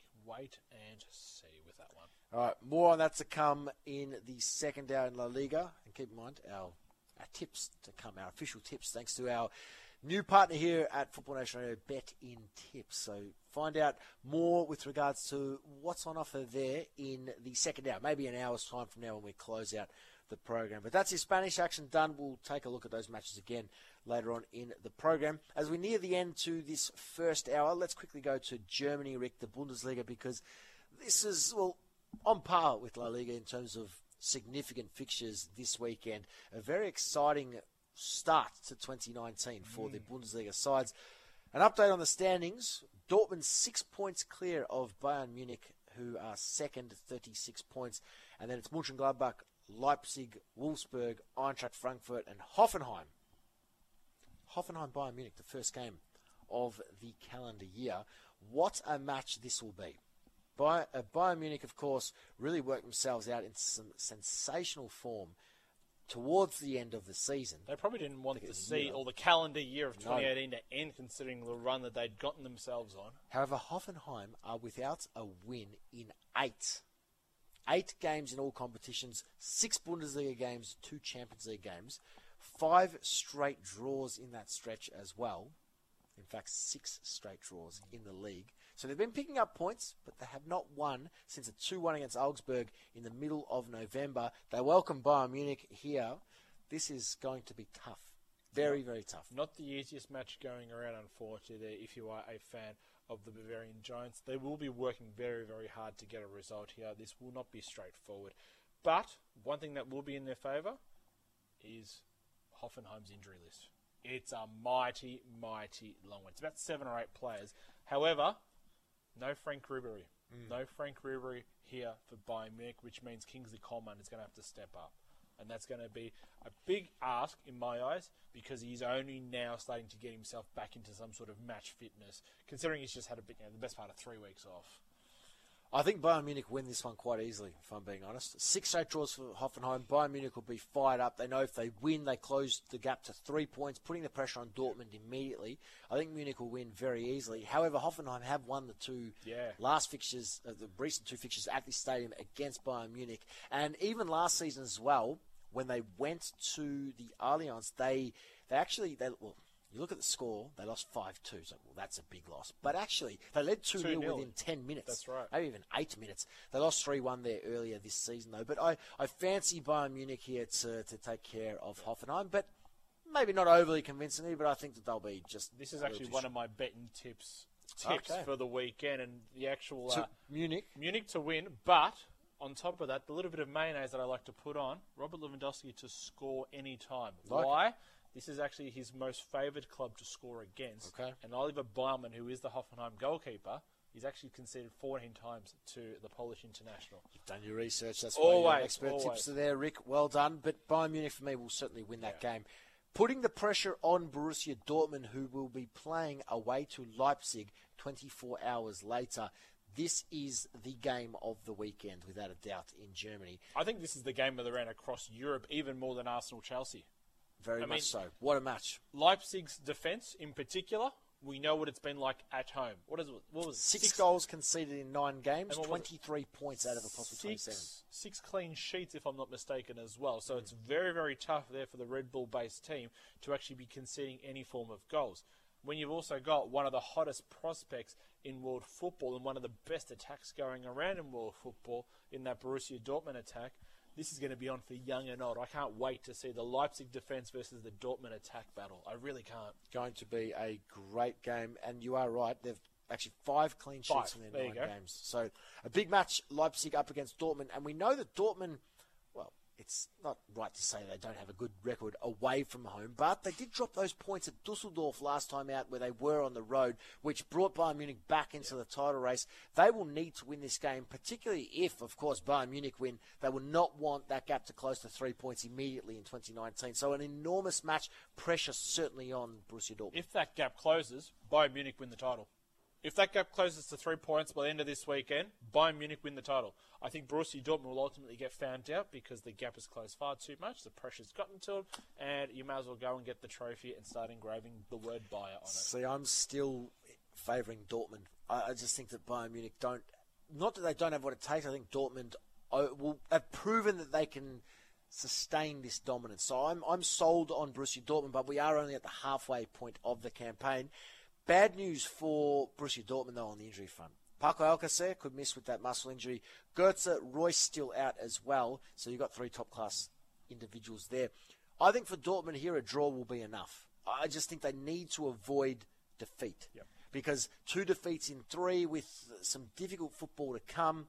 C: with that one.
A: All right, more on that to come in the second hour in La Liga. And keep in mind, our tips to come, our official tips, thanks to our new partner here at Football Nation Radio, Bet in Tips. So find out more with regards to what's on offer there in the second hour, maybe an hour's time from now when we close out the program. But that's your Spanish action done. We'll take a look at those matches again later on in the program. As we near the end to this first hour, let's quickly go to Germany, Rick, the Bundesliga, because this is, well, on par with La Liga in terms of significant fixtures this weekend. A very exciting start to 2019 for the Bundesliga sides. An update on the standings. Dortmund 6 points clear of Bayern Munich, who are second, 36 points. And then it's Mönchengladbach, Leipzig, Wolfsburg, Eintracht Frankfurt, and Hoffenheim. Hoffenheim Bayern Munich, the first game of the calendar year. What a match this will be. Bayern Munich, of course, really worked themselves out into some sensational form towards the end of the season.
C: They probably didn't want to see all the calendar year of 2018 to end, considering the run that they'd gotten themselves on.
A: However, Hoffenheim are without a win in 8. 8 games in all competitions, 6 Bundesliga games, 2 Champions League games, 5 straight draws in that stretch as well. In fact, 6 straight draws in the league. So they've been picking up points, but they have not won since a 2-1 against Augsburg in the middle of November. They welcome Bayern Munich here. This is going to be tough. Very, very tough.
C: Not the easiest match going around, unfortunately, if you are a fan of the Bavarian Giants. They will be working very, very hard to get a result here. This will not be straightforward. But one thing that will be in their favour is Hoffenheim's injury list. It's a mighty, mighty long one. It's about 7 or 8 players. However, no Frank Ribery. No Frank Ribery here for Bayern Munich, which means Kingsley Coman is going to have to step up. And that's going to be a big ask in my eyes because he's only now starting to get himself back into some sort of match fitness, considering he's just had the best part of 3 weeks off.
A: I think Bayern Munich win this one quite easily, if I'm being honest. 6 straight draws for Hoffenheim. Bayern Munich will be fired up. They know if they win, they close the gap to 3 points, putting the pressure on Dortmund immediately. I think Munich will win very easily. However, Hoffenheim have won the two last fixtures, the recent 2 fixtures at this stadium against Bayern Munich. And even last season as well, when they went to the Allianz, they you look at the score, they lost 5-2. So, that's a big loss. But actually, they led 2-0 within 10 minutes.
C: That's right.
A: Maybe even 8 minutes. They lost 3-1 there earlier this season, though. But I fancy Bayern Munich here to take care of Hoffenheim. But maybe not overly convincingly, but I think that they'll be just...
C: This is actually one of my betting tips
A: Okay.
C: for the weekend. And the actual...
A: Munich.
C: Munich to win, but... On top of that, the little bit of mayonnaise that I like to put on, Robert Lewandowski to score any time. Why? This is actually his most favoured club to score against.
A: Okay.
C: And Oliver Baumann, who is the Hoffenheim goalkeeper, he's actually conceded 14 times to the Polish international.
A: You've done your research. That's why your expert tips are there, Rick. Well done. But Bayern Munich, for me, will certainly win that game. Putting the pressure on Borussia Dortmund, who will be playing away to Leipzig 24 hours later. This is the game of the weekend, without a doubt, in Germany.
C: I think this is the game of the round across Europe, even more than Arsenal-Chelsea.
A: Very much so. What a match.
C: Leipzig's defence, in particular, we know what it's been like at home. What was it?
A: 6 goals conceded in 9 games, 23 points out of a possible 27.
C: 6 clean sheets, if I'm not mistaken, as well. So it's very, very tough there for the Red Bull-based team to actually be conceding any form of goals. When you've also got one of the hottest prospects in world football and one of the best attacks going around in world football in that Borussia Dortmund attack, this is going to be on for young and old. I can't wait to see the Leipzig defence versus the Dortmund attack battle. I really can't.
A: Going to be a great game, and you are right. They've actually 5 clean sheets in their 9 games. So a big match, Leipzig up against Dortmund, and we know that Dortmund, well, it's not right to say they don't have a good record away from home, but they did drop those points at Dusseldorf last time out where they were on the road, which brought Bayern Munich back into the title race. They will need to win this game, particularly if, of course, Bayern Munich win. They will not want that gap to close to 3 points immediately in 2019. So an enormous match, pressure certainly on Borussia Dortmund.
C: If that gap closes, Bayern Munich win the title. If that gap closes to 3 points by the end of this weekend, Bayern Munich win the title. I think Borussia Dortmund will ultimately get found out because the gap has closed far too much. The pressure's gotten to them, and you may as well go and get the trophy and start engraving the word Bayer on it.
A: See, I'm still favouring Dortmund. I just think that Bayern Munich don't... Not that they don't have what it takes. I think Dortmund will have proven that they can sustain this dominance. So I'm sold on Borussia Dortmund, but we are only at the halfway point of the campaign. Bad news for Borussia Dortmund, though, on the injury front. Paco Alcacer could miss with that muscle injury. Götze, Royce still out as well. So you've got 3 top-class individuals there. I think for Dortmund here, a draw will be enough. I just think they need to avoid defeat.
C: Yep.
A: Because 2 defeats in 3 with some difficult football to come,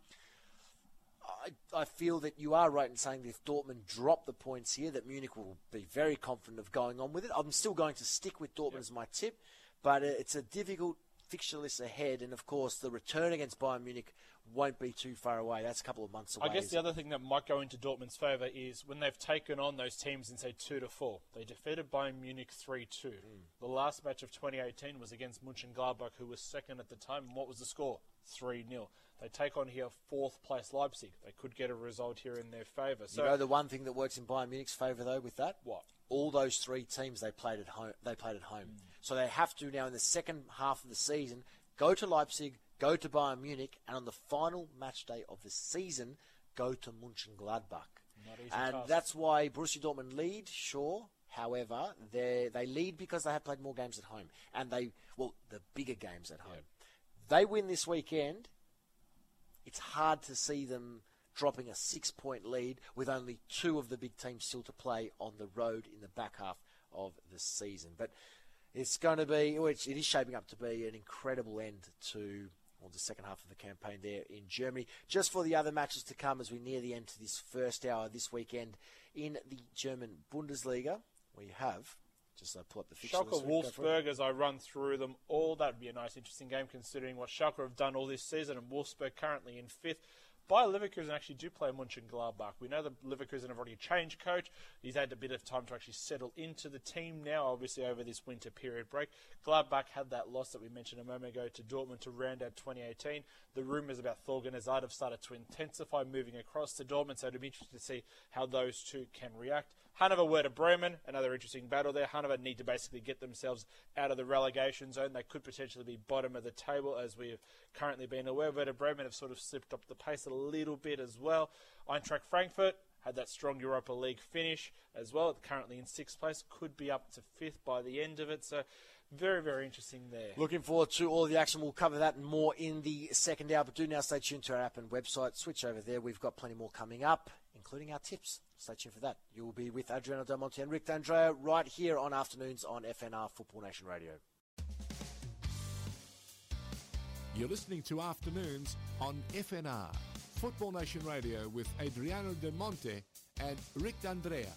A: I feel that you are right in saying that if Dortmund drop the points here, that Munich will be very confident of going on with it. I'm still going to stick with Dortmund as my tip. But it's a difficult fixture list ahead, and of course the return against Bayern Munich won't be too far away. That's a couple of months away.
C: I guess the other thing that might go into Dortmund's favour is when they've taken on those teams in, say, 2-4. They defeated Bayern Munich 3-2. The last match of 2018 was against Mönchengladbach, who was second at the time. And what was the score? 3-0. They take on here 4th place Leipzig. They could get a result here in their favour. So,
A: you know the one thing that works in Bayern Munich's favour, though, with that?
C: What?
A: All those 3 teams they played at home. So they have to now in the second half of the season go to Leipzig, go to Bayern Munich, and on the final match day of the season, go to Mönchengladbach. And that's why Borussia Dortmund lead, sure. However, they lead because they have played more games at home, and the bigger games at home. Yep. They win this weekend. It's hard to see them dropping a 6-point lead with only 2 of the big teams still to play on the road in the back half of the season. But it's going to be, it is shaping up to be an incredible end to or the second half of the campaign there in Germany. Just for the other matches to come as we near the end to this first hour this weekend in the German Bundesliga, we have, just pull up the fixture.
C: Schalke Wolfsburg, as I run through them all, that would be a nice, interesting game considering what Schalke have done all this season, and Wolfsburg currently in 5th. Bayer Leverkusen actually do play Mönchengladbach. We know that Leverkusen have already changed coach. He's had a bit of time to actually settle into the team now, obviously over this winter period break. Gladbach had that loss that we mentioned a moment ago to Dortmund to round out 2018. The rumours about Thorgan Hazard have started to intensify moving across to Dortmund, so it'll be interesting to see how those two can react. Hannover Werder Bremen, another interesting battle there. Hannover need to basically get themselves out of the relegation zone. They could potentially be bottom of the table, as we have currently been aware. Werder Bremen have sort of slipped up the pace a little bit as well. Eintracht Frankfurt had that strong Europa League finish as well. Currently in 6th place, could be up to 5th by the end of it. So very, very interesting there.
A: Looking forward to all the action. We'll cover that and more in the second hour, but do now stay tuned to our app and website. Switch over there. We've got plenty more coming up, including our tips. Stay tuned for that. You will be with Adriano Del Monte and Rick D'Andrea right here on Afternoons on FNR Football Nation Radio.
B: You're listening to Afternoons on FNR Football Nation Radio with Adriano Del Monte and Rick D'Andrea.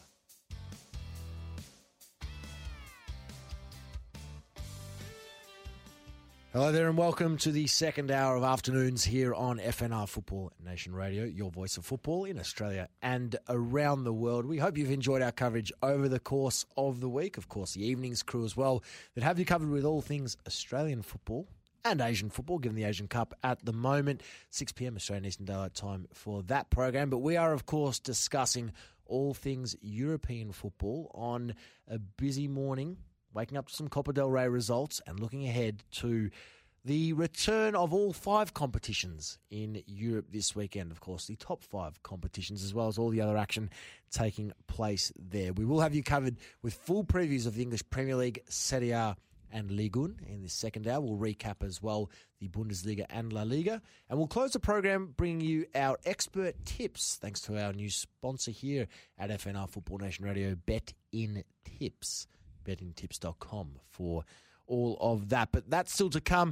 A: Hello there and welcome to the second hour of Afternoons here on FNR Football Nation Radio, your voice of football in Australia and around the world. We hope you've enjoyed our coverage over the course of the week. Of course, the evenings crew as well that have you covered with all things Australian football and Asian football, given the Asian Cup at the moment. 6 p.m. Australian Eastern Daylight Time for that program. But we are, of course, discussing all things European football on a busy morning, waking up to some Copa del Rey results and looking ahead to the return of all 5 competitions in Europe this weekend. Of course, the top 5 competitions as well as all the other action taking place there. We will have you covered with full previews of the English Premier League, Serie A and Ligue 1 in this second hour. We'll recap as well the Bundesliga and La Liga. And we'll close the program bringing you our expert tips, thanks to our new sponsor here at FNR Football Nation Radio, Bet In Tips. BetInTips.com for all of that. But that's still to come.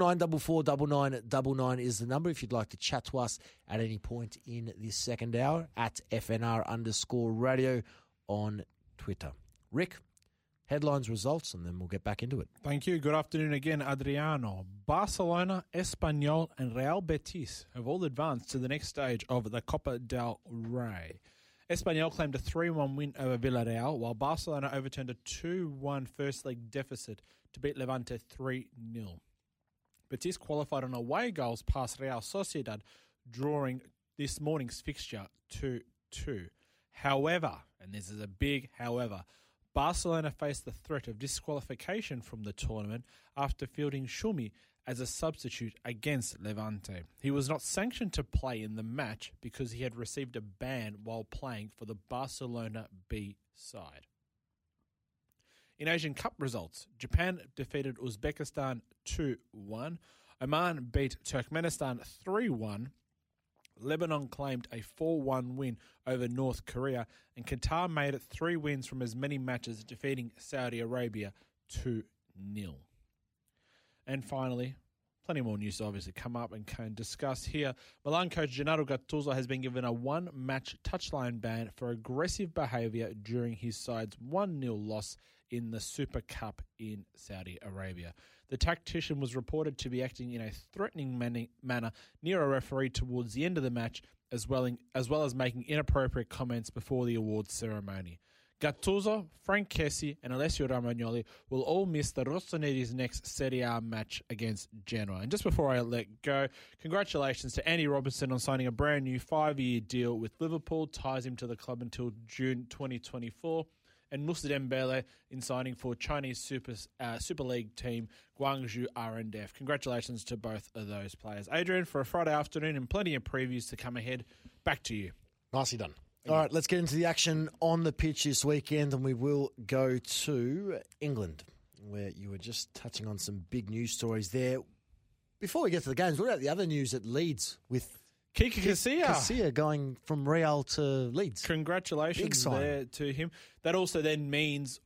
A: 99449999 is the number if you'd like to chat to us at any point in this second hour at FNR_radio on Twitter. Rick, headlines, results, and then we'll get back into it.
C: Thank you. Good afternoon again, Adriano. Barcelona, Espanyol and Real Betis have all advanced to the next stage of the Copa del Rey. Espanyol claimed a 3-1 win over Villarreal, while Barcelona overturned a 2-1 first leg deficit to beat Levante 3-0. Betis qualified on away goals past Real Sociedad, drawing this morning's fixture 2-2. However, and this is a big however, Barcelona faced the threat of disqualification from the tournament after fielding Schumi as a substitute against Levante. He was not sanctioned to play in the match because he had received a ban while playing for the Barcelona B side. In Asian Cup results, Japan defeated Uzbekistan 2-1. Oman beat Turkmenistan 3-1. Lebanon claimed a 4-1 win over North Korea, and Qatar made it 3 wins from as many matches, defeating Saudi Arabia 2-0. And finally, plenty more news to obviously come up and can discuss here. Milan coach Gennaro Gattuso has been given a 1-match touchline ban for aggressive behaviour during his side's 1-0 loss in the Super Cup in Saudi Arabia. The tactician was reported to be acting in a threatening manner near a referee towards the end of the match, as well as making inappropriate comments before the awards ceremony. Gattuso, Frank Kessie and Alessio Romagnoli will all miss the Rossoneri's next Serie A match against Genoa. And just before I let go, congratulations to Andy Robertson on signing a brand new 5-year deal with Liverpool, ties him to the club until June 2024. And Moussa Dembele in signing for Chinese Super League team Guangzhou R&F. Congratulations to both of those players. Adrian, for a Friday afternoon and plenty of previews to come ahead, back to you.
A: Nicely done. All right, let's get into the action on the pitch this weekend, and we will go to England, where you were just touching on some big news stories there. Before we get to the games, what about the other news at Leeds with
C: Kika
A: Casilla going from Real to Leeds?
C: Congratulations there to him. That also then means, or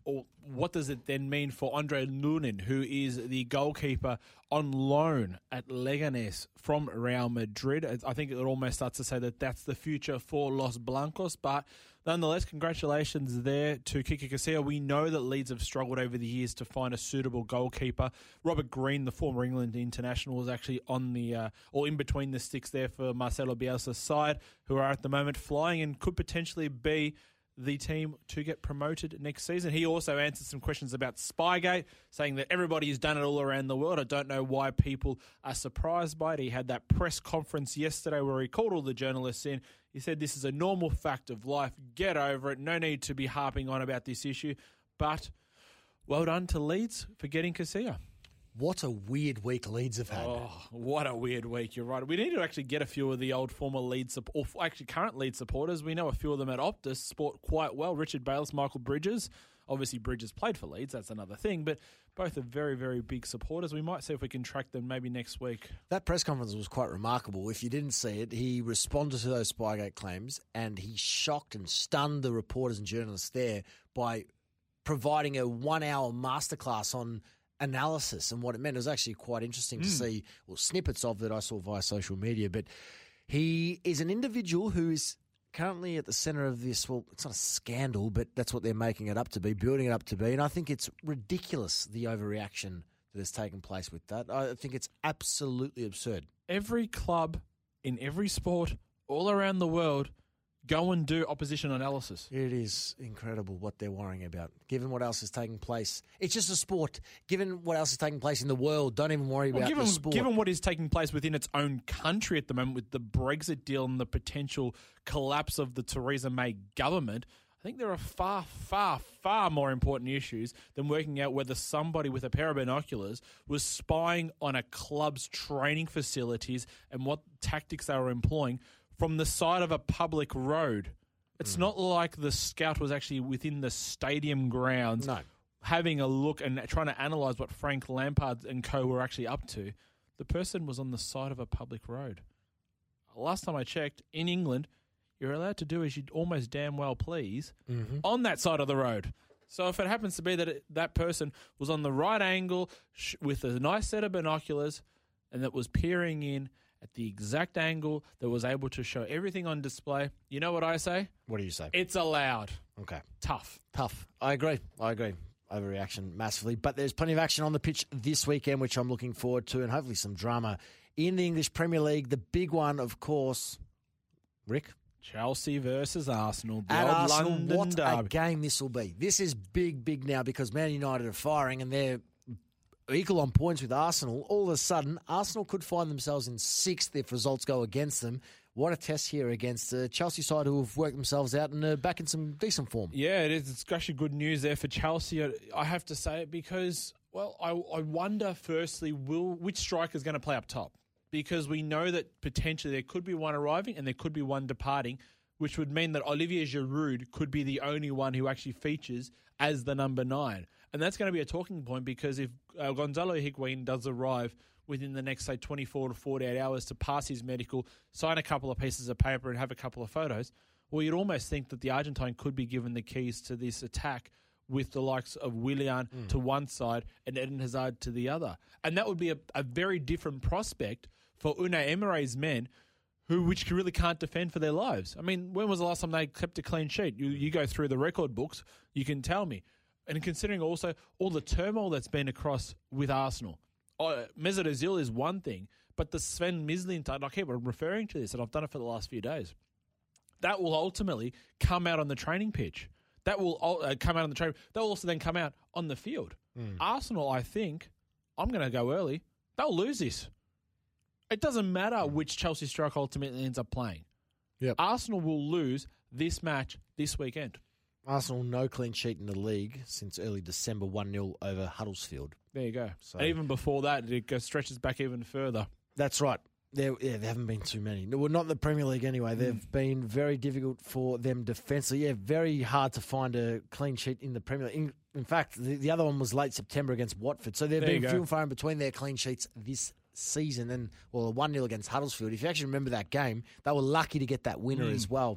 C: what does it then mean for Andre Lunin, who is the goalkeeper on loan at Leganés from Real Madrid? I think it almost starts to say that that's the future for Los Blancos, but nonetheless, congratulations there to Kike Casilla. We know that Leeds have struggled over the years to find a suitable goalkeeper. Robert Green, the former England international, was actually on the or in between the sticks there for Marcelo Bielsa's side, who are at the moment flying and could potentially be the team to get promoted next season. He also answered some questions about Spygate, saying that everybody has done it all around the world. I don't know why people are surprised by it. He had that press conference yesterday where he called all the journalists in. He said this is a normal fact of life. Get over it. No need to be harping on about this issue. But well done to Leeds for getting Casilla.
A: What a weird week Leeds have had.
C: Oh, what a weird week. You're right. We need to actually get a few of the old former Leeds, or actually current Leeds supporters. We know a few of them at Optus sport quite well. Richard Bayless, Michael Bridges. Obviously, Bridges played for Leeds. That's another thing. But both are very, very big supporters. We might see if we can track them maybe next week.
A: That press conference was quite remarkable. If you didn't see it, he responded to those Spygate claims and he shocked and stunned the reporters and journalists there by providing a 1-hour masterclass on analysis and what it meant. It was actually quite interesting to see snippets of that I saw via social media. But he is an individual who is currently at the centre of this, well, it's not a scandal, but that's what they're making it up to be, building it up to be. And I think it's ridiculous, the overreaction that has taken place with that. I think it's absolutely absurd.
C: Every club in every sport all around the world go and do opposition analysis.
A: It is incredible what they're worrying about, given what else is taking place. It's just a sport. Given what else is taking place in the world, don't even worry about the sport.
C: Given what is taking place within its own country at the moment with the Brexit deal and the potential collapse of the Theresa May government, I think there are far, far, far more important issues than working out whether somebody with a pair of binoculars was spying on a club's training facilities and what tactics they were employing from the side of a public road. It's not like the scout was actually within the stadium grounds having a look and trying to analyse what Frank Lampard and co were actually up to. The person was on the side of a public road. Last time I checked, in England, you're allowed to do as you almost damn well please on that side of the road. So if it happens to be that that person was on the right angle with a nice set of binoculars and that was peering in at the exact angle that was able to show everything on display, you know what I say?
A: What do you say?
C: It's allowed.
A: Okay.
C: Tough.
A: I agree. Overreaction massively. But there's plenty of action on the pitch this weekend, which I'm looking forward to, and hopefully some drama in the English Premier League. The big one, of course, Rick?
C: Chelsea versus Arsenal.
A: At Arsenal,
C: London
A: what
C: derby.
A: a game this will be. This is big now because Man United are firing and they're equal on points with Arsenal. All of a sudden, Arsenal could find themselves in sixth if results go against them. What a test here against the Chelsea side who have worked themselves out and are back in some decent form.
C: Yeah, it is. It's actually good news there for Chelsea. I have to say it because, well, I wonder firstly, which striker is going to play up top? Because we know that potentially there could be one arriving and there could be one departing, which would mean that Olivier Giroud could be the only one who actually features as the number 9. And that's going to be a talking point because if Gonzalo Higuain does arrive within the next, say, 24 to 48 hours to pass his medical, sign a couple of pieces of paper and have a couple of photos, well, you'd almost think that the Argentine could be given the keys to this attack with the likes of Willian to one side and Eden Hazard to the other. And that would be a very different prospect for Unai Emery's men which really can't defend for their lives. I mean, when was the last time they kept a clean sheet? You go through the record books, you can tell me. And considering also all the turmoil that's been across with Arsenal, Mesut Ozil is one thing, but the Sven Mislintat, I keep referring to this, and I've done it for the last few days, that will ultimately come out on the training pitch. That will come out on the training. That will also then come out on the field. Arsenal, I think, I'm going to go early, they'll lose this. It doesn't matter which Chelsea striker ultimately ends up playing.
A: Yep.
C: Arsenal will lose this match this weekend.
A: Arsenal, no clean sheet in the league since early December, 1-0 over Huddersfield.
C: There you go.
A: So,
C: and even before that, it stretches back even further.
A: That's right. There haven't been too many. Well, not in the Premier League anyway. They've been very difficult for them defensively. Yeah, very hard to find a clean sheet in the Premier League. In fact, the other one was late September against Watford. So they've been few and far in between their clean sheets this season. And, well, a 1-0 against Huddersfield. If you actually remember that game, they were lucky to get that winner as well.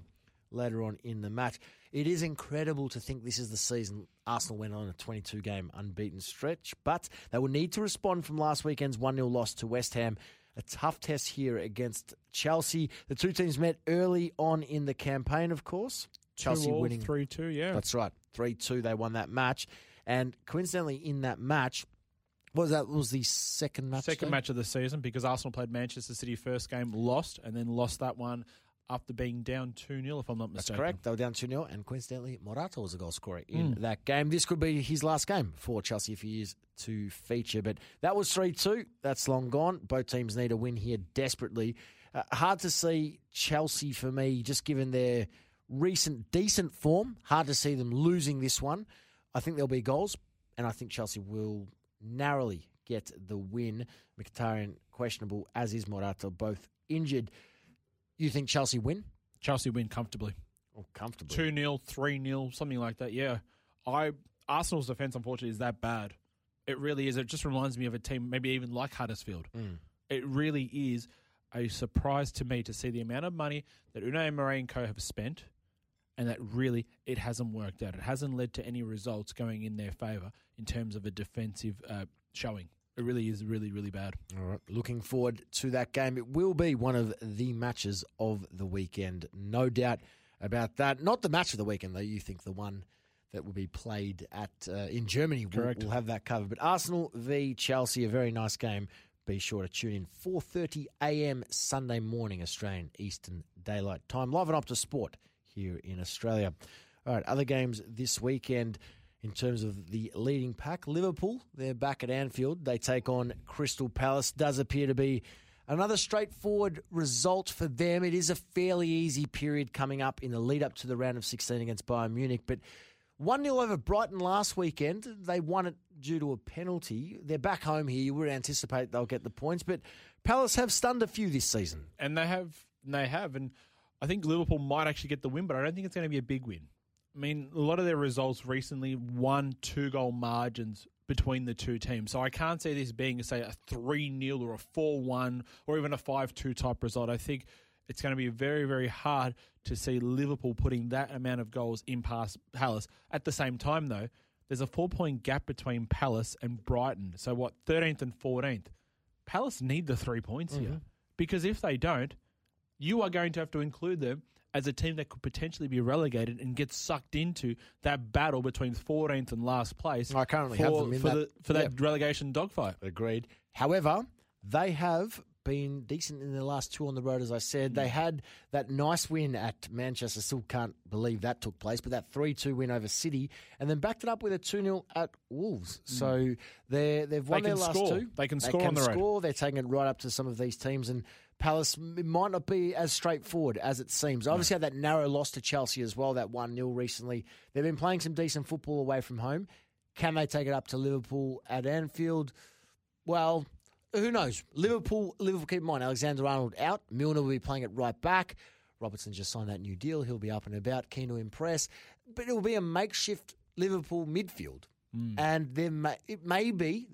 A: later on in the match. It is incredible to think this is the season Arsenal went on a 22-game unbeaten stretch, but they will need to respond from last weekend's 1-0 loss to West Ham. A tough test here against Chelsea. The two teams met early on in the campaign, of course. Chelsea winning
D: 3-2, yeah.
A: That's right. 3-2, they won that match. And coincidentally, in that match, was the second match?
D: Second match of the season, because Arsenal played Manchester City first game, lost, and then lost that one after being down 2-0, if I'm not mistaken.
A: That's correct. They were down 2-0, and coincidentally, Morata was a goal scorer in that game. This could be his last game for Chelsea if he is to feature. But that was 3-2. That's long gone. Both teams need a win here desperately. Hard to see Chelsea, for me, just given their recent decent form. Hard to see them losing this one. I think there'll be goals, and I think Chelsea will narrowly get the win. Mkhitaryan questionable, as is Morata, both injured. You think Chelsea win?
D: Chelsea win comfortably.
A: Oh, comfortably.
D: 2-0, 3-0, something like that, yeah. Arsenal's defence, unfortunately, is that bad. It really is. It just reminds me of a team maybe even like Huddersfield. It really is a surprise to me to see the amount of money that Unai Emery and co have spent, and that really it hasn't worked out. It hasn't led to any results going in their favour in terms of a defensive showing. It really is really, really bad.
A: All right. Looking forward to that game. It will be one of the matches of the weekend. No doubt about that. Not the match of the weekend, though. You think the one that will be played at in Germany will have that covered. But Arsenal v Chelsea, a very nice game. Be sure to tune in 4:30 a.m. Sunday morning, Australian Eastern Daylight Time. Live on Optus Sport here in Australia. All right, other games this weekend. In terms of the leading pack, Liverpool, they're back at Anfield. They take on Crystal Palace. Does appear to be another straightforward result for them. It is a fairly easy period coming up in the lead-up to the round of 16 against Bayern Munich. But 1-0 over Brighton last weekend. They won it due to a penalty. They're back home here. You would anticipate they'll get the points. But Palace have stunned a few this season.
D: And they have. And I think Liverpool might actually get the win, but I don't think it's going to be a big win. I mean, a lot of their results recently, 1-2 goal margins between the two teams. So I can't see this being, say, a 3-0 or a 4-1 or even a 5-2 type result. I think it's going to be very, very hard to see Liverpool putting that amount of goals in past Palace. At the same time, though, there's a 4-point gap between Palace and Brighton. So 13th and 14th? Palace need the 3 points here. Because if they don't, you are going to have to include them as a team that could potentially be relegated and get sucked into that battle between 14th and last place.
A: I currently have them in
D: that relegation dogfight.
A: Agreed. However, they have been decent in their last two on the road, as I said. They had that nice win at Manchester. Still can't believe that took place, but that 3-2 win over City, and then backed it up with a 2-0 at Wolves. So they've won their last two.
D: They can score on the road.
A: They're taking it right up to some of these teams, and Palace might not be as straightforward as it seems. Obviously had that narrow loss to Chelsea as well, that 1-0 recently. They've been playing some decent football away from home. Can they take it up to Liverpool at Anfield? Well, who knows? Liverpool, keep in mind, Alexander-Arnold out. Milner will be playing it right back. Robertson just signed that new deal. He'll be up and about, keen to impress. But it will be a makeshift Liverpool midfield. And it may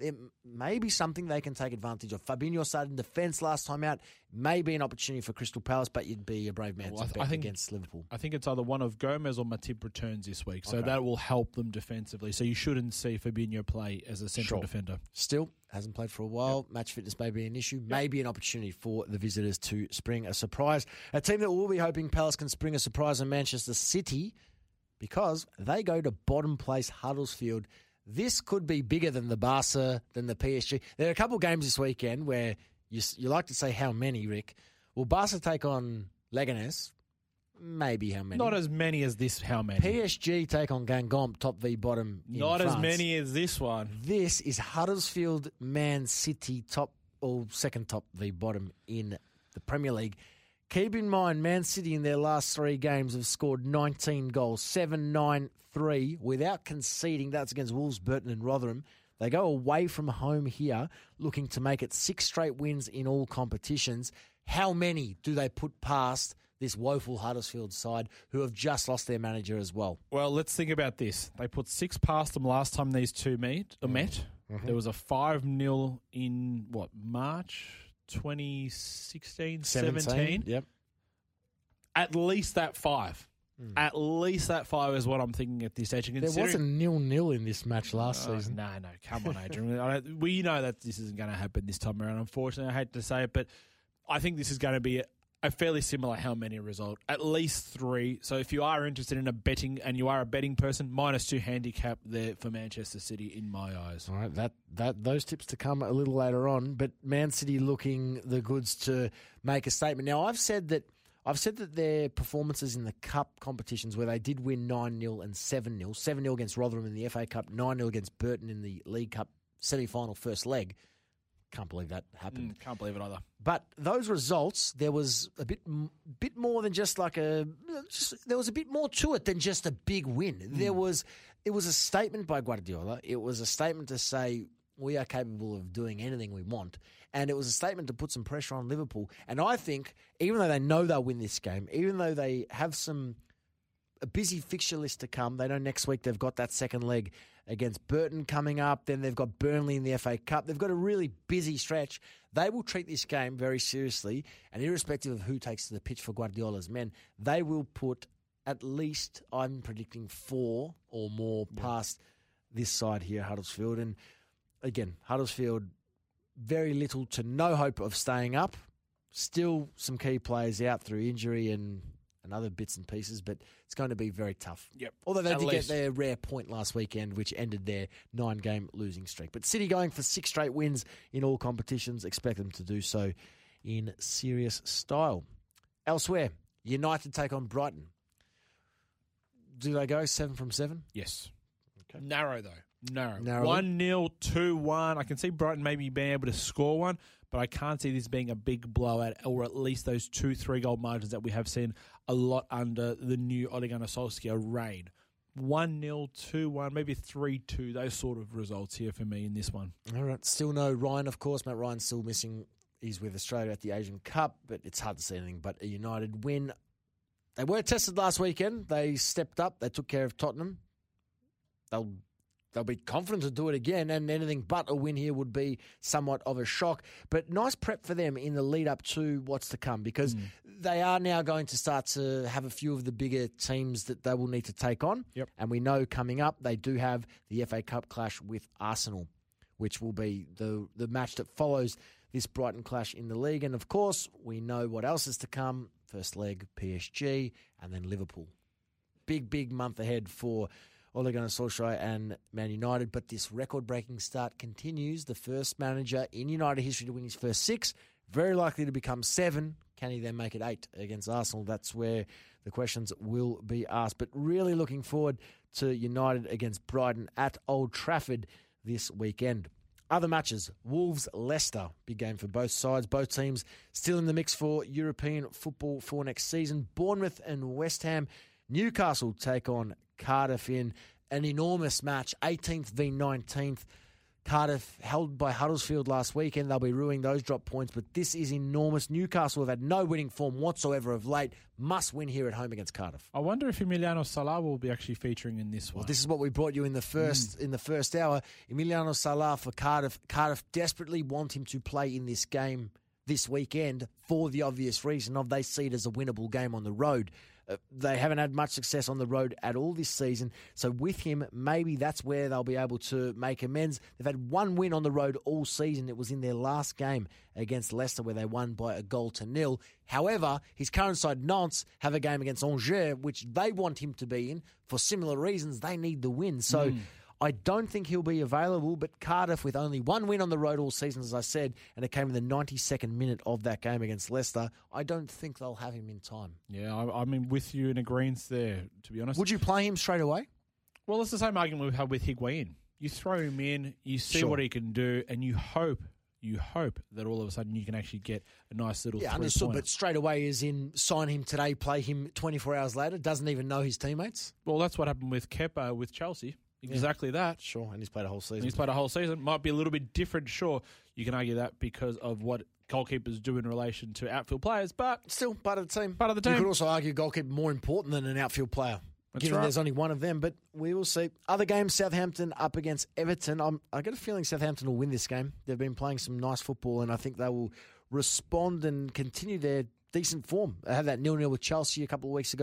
A: be something they can take advantage of. Fabinho started in defence last time out. May be an opportunity for Crystal Palace, but you'd be a brave man to bet against Liverpool.
D: I think it's either one of Gomez or Matip returns this week, so that will help them defensively. So you shouldn't see Fabinho play as a central defender.
A: Still, hasn't played for a while. Match fitness may be an issue. Maybe an opportunity for the visitors to spring a surprise. A team that will be hoping Palace can spring a surprise in Manchester City, because they go to bottom place Huddersfield. This could be bigger than the Barca, than the PSG. There are a couple of games this weekend where you like to say how many, Rick. Will Barca take on Leganés? Maybe how many?
D: Not as many as this, how many?
A: PSG take on Guingamp, top v bottom in
D: Not
A: France.
D: As many as this one.
A: This is Huddersfield, Man City, top or second top v bottom in the Premier League. Keep in mind, Man City in their last three games have scored 19 goals, 7-9-3, without conceding. That's against Wolves, Burton and Rotherham. They go away from home here, looking to make it 6 straight wins in all competitions. How many do they put past this woeful Huddersfield side, who have just lost their manager as well?
D: Well, let's think about this. They put 6 past them last time these two met. There was a 5-0 in, March 2016, 17?
A: Yep.
D: At least that 5. At least that 5 is what I'm thinking at this stage. And
E: There was a 0-0 in this match last season.
D: No, come on, Adrian. We know that this isn't going to happen this time around. Unfortunately, I hate to say it, but I think this is going to be a fairly similar how many result. At least 3. So if you are interested in a betting and you are a betting person, -2 handicap there for Manchester City in my eyes.
E: All right, those tips to come a little later on. But Man City looking the goods to make a statement. Now, I've said that their performances in the Cup competitions where they did win 9-0 and 7-0, 7-0 against Rotherham in the FA Cup, 9-0 against Burton in the League Cup semi-final first leg. Can't believe that happened.
D: Can't believe it either.
E: But those results, there was a bit more than just like there was a bit more to it than just a big win. It was a statement by Guardiola. It was a statement to say we are capable of doing anything we want. And it was a statement to put some pressure on Liverpool. And I think, even though they know they'll win this game, even though they have a busy fixture list to come, they know next week they've got that second leg against Burton coming up, then they've got Burnley in the FA Cup. They've got a really busy stretch. They will treat this game very seriously, and irrespective of who takes to the pitch for Guardiola's men, they will put at least, I'm predicting, 4 or more past this side here, Huddersfield. And again, Huddersfield, very little to no hope of staying up. Still some key players out through injury and other bits and pieces, but it's going to be very tough.
D: Yep.
E: Although they did get their rare point last weekend, which ended their 9-game losing streak. But City going for 6 straight wins in all competitions. Expect them to do so in serious style. Elsewhere, United take on Brighton. Do they go 7 from 7?
D: Yes. Okay. Narrow, though. Narrow.
E: 1-0,
D: 2-1. I can see Brighton maybe being able to score one, but I can't see this being a big blowout, or at least those 2-3 goal margins that we have seen a lot under the new Ole Gunnar Solskjaer reign. 1-0, 2-1, maybe 3-2, those sort of results here for me in this one.
E: All right. Still no Ryan, of course. Matt Ryan's still missing. He's with Australia at the Asian Cup, but it's hard to see anything but a United win. They were tested last weekend. They stepped up. They took care of Tottenham. They'll be confident to do it again, and anything but a win here would be somewhat of a shock. But nice prep for them in the lead up to what's to come, because they are now going to start to have a few of the bigger teams that they will need to take on.
D: Yep.
E: And we know coming up they do have the FA Cup clash with Arsenal, which will be the match that follows this Brighton clash in the league. And, of course, we know what else is to come. First leg, PSG, and then Liverpool. Big month ahead for Ole Gunnar Solskjaer and Man United, but this record-breaking start continues. The first manager in United history to win his first 6, very likely to become 7. Can he then make it 8 against Arsenal? That's where the questions will be asked. But really looking forward to United against Brighton at Old Trafford this weekend. Other matches, Wolves-Leicester, big game for both sides. Both teams still in the mix for European football for next season. Bournemouth and West Ham. Newcastle take on Cardiff in an enormous match, 18th v 19th. Cardiff held by Huddersfield last weekend. They'll be ruining those drop points, but this is enormous. Newcastle have had no winning form whatsoever of late. Must win here at home against Cardiff.
D: I wonder if Emiliano Sala will be actually featuring in this one.
E: Well, this is what we brought you in the first hour. Emiliano Sala for Cardiff. Cardiff desperately want him to play in this game this weekend for the obvious reason of they see it as a winnable game on the road. They haven't had much success on the road at all this season. So with him, maybe that's where they'll be able to make amends. They've had 1 win on the road all season. It was in their last game against Leicester where they won by 1-0. However, his current side, Nantes, have a game against Angers, which they want him to be in. For similar reasons, they need the win. So I don't think he'll be available, but Cardiff, with only 1 win on the road all season, as I said, and it came in the 92nd minute of that game against Leicester, I don't think they'll have him in time.
D: Yeah, I'm with you in agreement there, to be honest.
E: Would you play him straight away?
D: Well, it's the same argument we've had with Higuain. You throw him in, you see what he can do, and you hope that all of a sudden you can actually get a nice little 3-pointer.
E: Understood, but straight away is in sign him today, play him 24 hours later, doesn't even know his teammates?
D: Well, that's what happened with Kepa with Chelsea. Exactly that.
E: Sure, and he's played a whole season.
D: Might be a little bit different, sure. You can argue that because of what goalkeepers do in relation to outfield players, but
E: still part of the team.
D: You
E: could also argue goalkeeper more important than an outfield player, given there's only one of them, but we will see. Other games, Southampton up against Everton. I get a feeling Southampton will win this game. They've been playing some nice football, and I think they will respond and continue their decent form. They had that 0-0 with Chelsea a couple of weeks ago.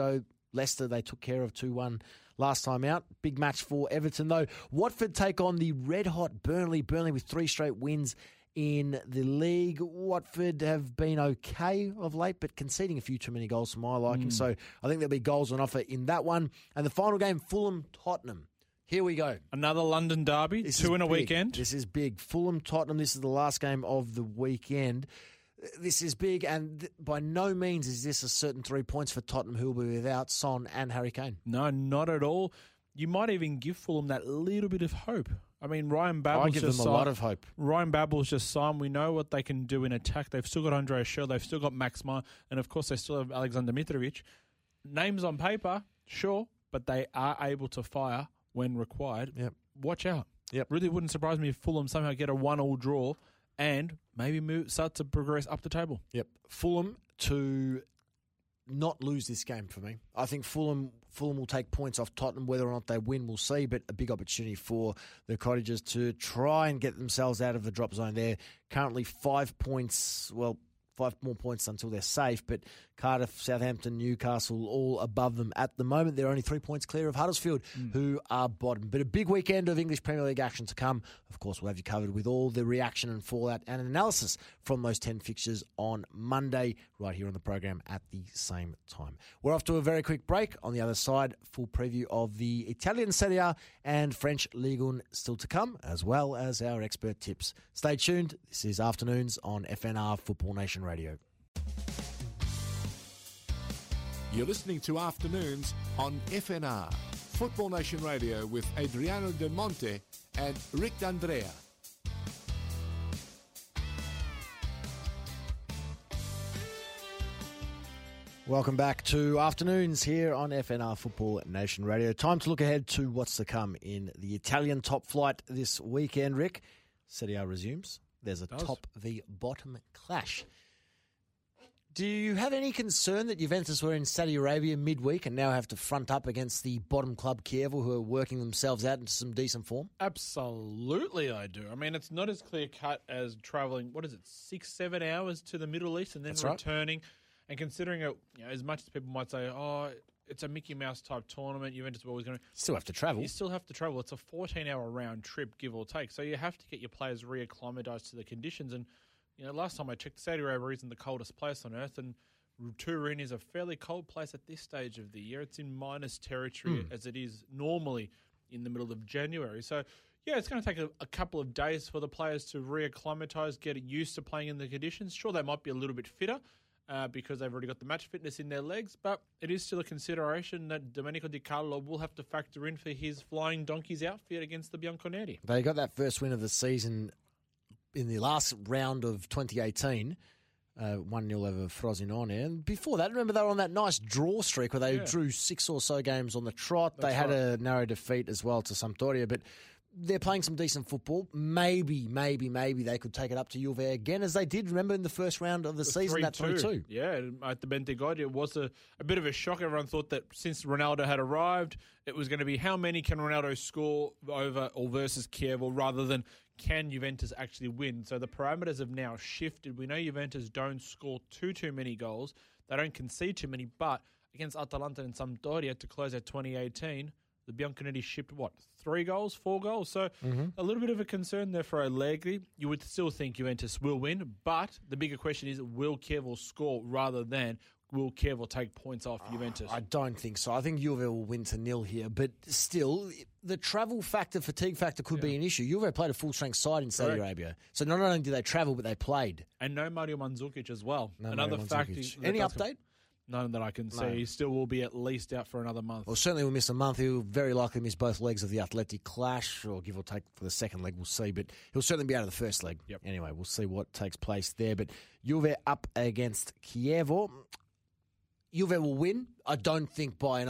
E: Leicester, they took care of 2-1 last time out. Big match for Everton, though. Watford take on the red-hot Burnley. Burnley with 3 straight wins in the league. Watford have been okay of late, but conceding a few too many goals for my liking. So I think there'll be goals on offer in that one. And the final game, Fulham-Tottenham. Here we go.
D: Another London derby, two in a weekend.
E: This is big. Fulham-Tottenham, this is the last game of the weekend. This is big, and by no means is this a certain 3 points for Tottenham, who will be without Son and Harry Kane.
D: No, not at all. You might even give Fulham that little bit of hope. I mean, Ryan Babel's
E: I give them a lot of hope.
D: Ryan Babel's just signed. We know what they can do in attack. They've still got Andreas Schürrle. They've still got Max Meyer. And, of course, they still have Alexander Mitrovic. Names on paper, sure, but they are able to fire when required.
E: Yep.
D: Watch out.
E: Yep.
D: Really wouldn't surprise me if Fulham somehow get a 1-1 draw and maybe start to progress up the table.
E: Yep. Fulham to not lose this game for me. I think Fulham will take points off Tottenham. Whether or not they win, we'll see, but a big opportunity for the Cottagers to try and get themselves out of the drop zone. They're currently 5 points, 5 more points until they're safe, but Cardiff, Southampton, Newcastle, all above them at the moment. They're only 3 points clear of Huddersfield, who are bottom. But a big weekend of English Premier League action to come. Of course, we'll have you covered with all the reaction and fallout and analysis from those 10 fixtures on Monday, right here on the program at the same time. We're off to a very quick break. On the other side, full preview of the Italian Serie A and French Ligue 1 still to come, as well as our expert tips. Stay tuned. This is Afternoons on FNR Football Nation Radio.
B: You're listening to Afternoons on FNR, Football Nation Radio with Adriano De Monte and Rick D'Andrea.
E: Welcome back to Afternoons here on FNR Football Nation Radio. Time to look ahead to what's to come in the Italian top flight this weekend, Rick. Serie A resumes. There's a top v bottom clash. Do you have any concern that Juventus were in Saudi Arabia midweek and now have to front up against the bottom club Chievo, who are working themselves out into some decent form?
D: Absolutely, I do. I mean, it's not as clear-cut as travelling, 6-7 hours to the Middle East and then returning. And considering it, as much as people might say, it's a Mickey Mouse type tournament, Juventus are always going to...
E: Still have to travel.
D: You still have to travel. It's a 14-hour round trip, give or take. So you have to get your players reacclimatised to the conditions. And last time I checked, Saudi Arabia isn't the coldest place on earth, and Turin is a fairly cold place at this stage of the year. It's in minus territory as it is normally in the middle of January. So, it's going to take a couple of days for the players to reacclimatise, get used to playing in the conditions. Sure, they might be a little bit fitter because they've already got the match fitness in their legs, but it is still a consideration that Domenico Di Carlo will have to factor in for his Flying Donkeys outfit against the Bianconeri.
E: They got that first win of the season in the last round of 2018, 1-0 over Frosinone. And before that, remember they were on that nice draw streak where they drew 6 or so games on the trot. They had a narrow defeat as well to Sampdoria, but they're playing some decent football. Maybe they could take it up to Juve again, as they did, remember, in the first round of the season, that 3-2.
D: Yeah, at the Bentegodi, it was a bit of a shock. Everyone thought that since Ronaldo had arrived, it was going to be how many can Ronaldo score over or versus Chievo, rather than can Juventus actually win. So the parameters have now shifted. We know Juventus don't score too many goals. They don't concede too many, but against Atalanta and Sampdoria to close out 2018, the Bianconeri shipped, 3 goals, 4 goals? So a little bit of a concern there for Allegri. You would still think Juventus will win, but the bigger question is, will Chievo score rather than will Chievo take points off Juventus?
E: I don't think so. I think Juve will win to 0 here, but still, the travel factor, fatigue factor could be an issue. Juve played a full-strength side in Saudi Arabia. So not only did they travel, but they played.
D: And no Mario Mandzukic as well.
E: No
D: Another
E: Mario
D: fact.
E: Any update?
D: None that I can see. He still will be at least out for another month.
E: Well, certainly will miss a month. He'll very likely miss both legs of the Atleti clash, or give or take for the second leg, we'll see. But he'll certainly be out of the first leg.
D: Yep.
E: Anyway, we'll see what takes place there. But Juve up against Chievo. Juve will win. I don't think by an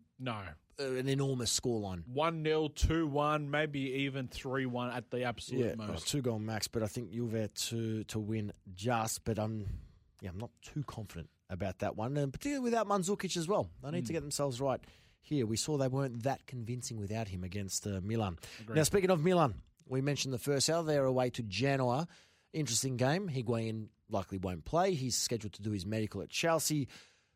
E: enormous scoreline.
D: 1-0, 2-1, maybe even 3-1 at the absolute most.
E: 2-goal max, but I think Juve to win just. But I'm not too confident about that one, and particularly without Mandzukic as well. They need to get themselves right here. We saw they weren't that convincing without him against Milan.
D: Agreed.
E: Now, speaking of Milan, we mentioned the first hour. They're away to Genoa. Interesting game. Higuain likely won't play. He's scheduled to do his medical at Chelsea.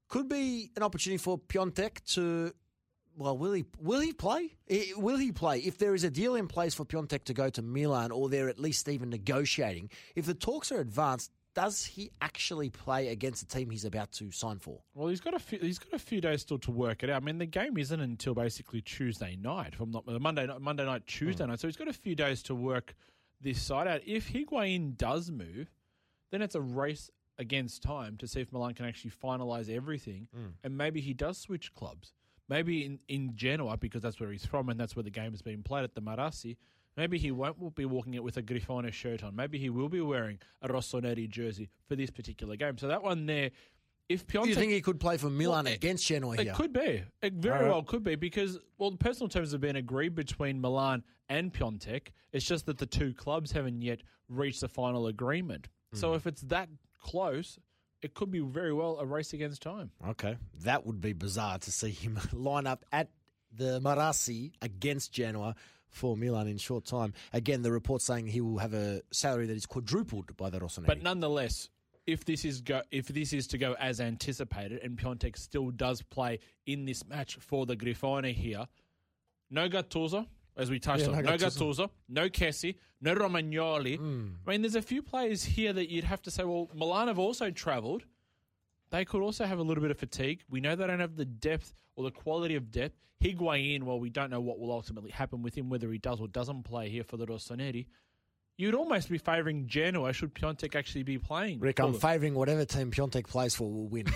E: Could be an opportunity for Piontek to. Well, will he play? Will he play? If there is a deal in place for Piontek to go to Milan, or they're at least even negotiating, if the talks are advanced, does he actually play against the team he's about to sign for?
D: Well, he's got a few days still to work it out. I mean, the game isn't until basically Tuesday night, if I'm not Monday night, Tuesday night. So he's got a few days to work this side out. If Higuain does move, then it's a race against time to see if Milan can actually finalise everything, and maybe he does switch clubs. Maybe in Genoa, because that's where he's from and that's where the game is being played at the Marassi, maybe he won't be walking it with a Grifone shirt on. Maybe he will be wearing a Rossoneri jersey for this particular game. So that one there, if Piontek...
E: You think he could play for Milan against Genoa here?
D: It could be. It very well could be because, well, the personal terms have been agreed between Milan and Piontek. It's just that the two clubs haven't yet reached the final agreement. So if it's that close... It could be very well a race against time.
E: Okay. That would be bizarre to see him line up at the Marassi against Genoa for Milan in short time. Again, the report saying he will have a salary that is quadrupled by the Rossoneri.
D: But nonetheless, if this is to go as anticipated and Piontek still does play in this match for the Grifone here, no Gattuso, as we touched on. No Gattuso, no Kessie, no Romagnoli. I mean, there's a few players here that you'd have to say, well, Milan have also travelled. They could also have a little bit of fatigue. We know they don't have the depth or the quality of depth. Higuain, well, we don't know what will ultimately happen with him, whether he does or doesn't play here for the Rossoneri. You'd almost be favouring Genoa should Piontek actually be playing.
E: Rick, I'm favouring whatever team Piontek plays for will win.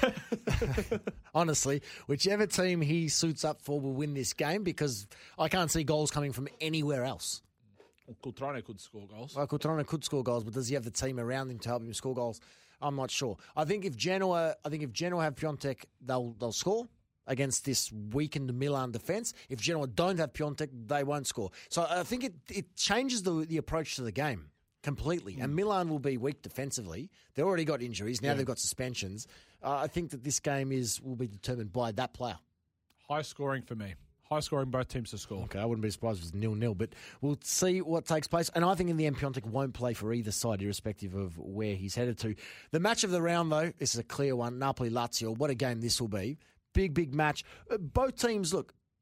E: Honestly, whichever team he suits up for will win this game because I can't see goals coming from anywhere else.
D: Well, Cotrone could score goals.
E: Well, Cotrone could score goals, but does he have the team around him to help him score goals? I'm not sure. I think if Genoa have Piontek, they'll score against this weakened Milan defence. If Genoa don't have Piontek, they won't score. So I think it changes the approach to the game completely. And Milan will be weak defensively. They've already got injuries. Now they've got suspensions. I think that this game will be determined by that player.
D: High scoring for me. High scoring, both teams to score.
E: Okay, I wouldn't be surprised if it's 0-0, but we'll see what takes place. And I think in the end, Piontek won't play for either side, irrespective of where he's headed to. The match of the round, though, this is a clear one. Napoli-Lazio. What a game this will be. Big match. Both teams,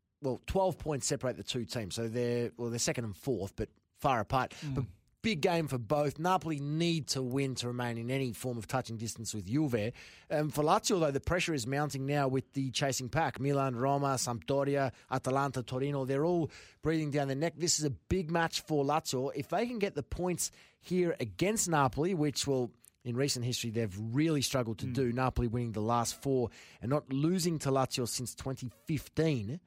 E: 12 points separate the two teams. So they're second and fourth, but far apart. But big game for both. Napoli need to win to remain in any form of touching distance with Juve. For Lazio, though, the pressure is mounting now with the chasing pack. Milan, Roma, Sampdoria, Atalanta, Torino, they're all breathing down their neck. This is a big match for Lazio. If they can get the points here against Napoli, which will... In recent history, they've really struggled to do. Napoli winning the last four and not losing to Lazio since 2015.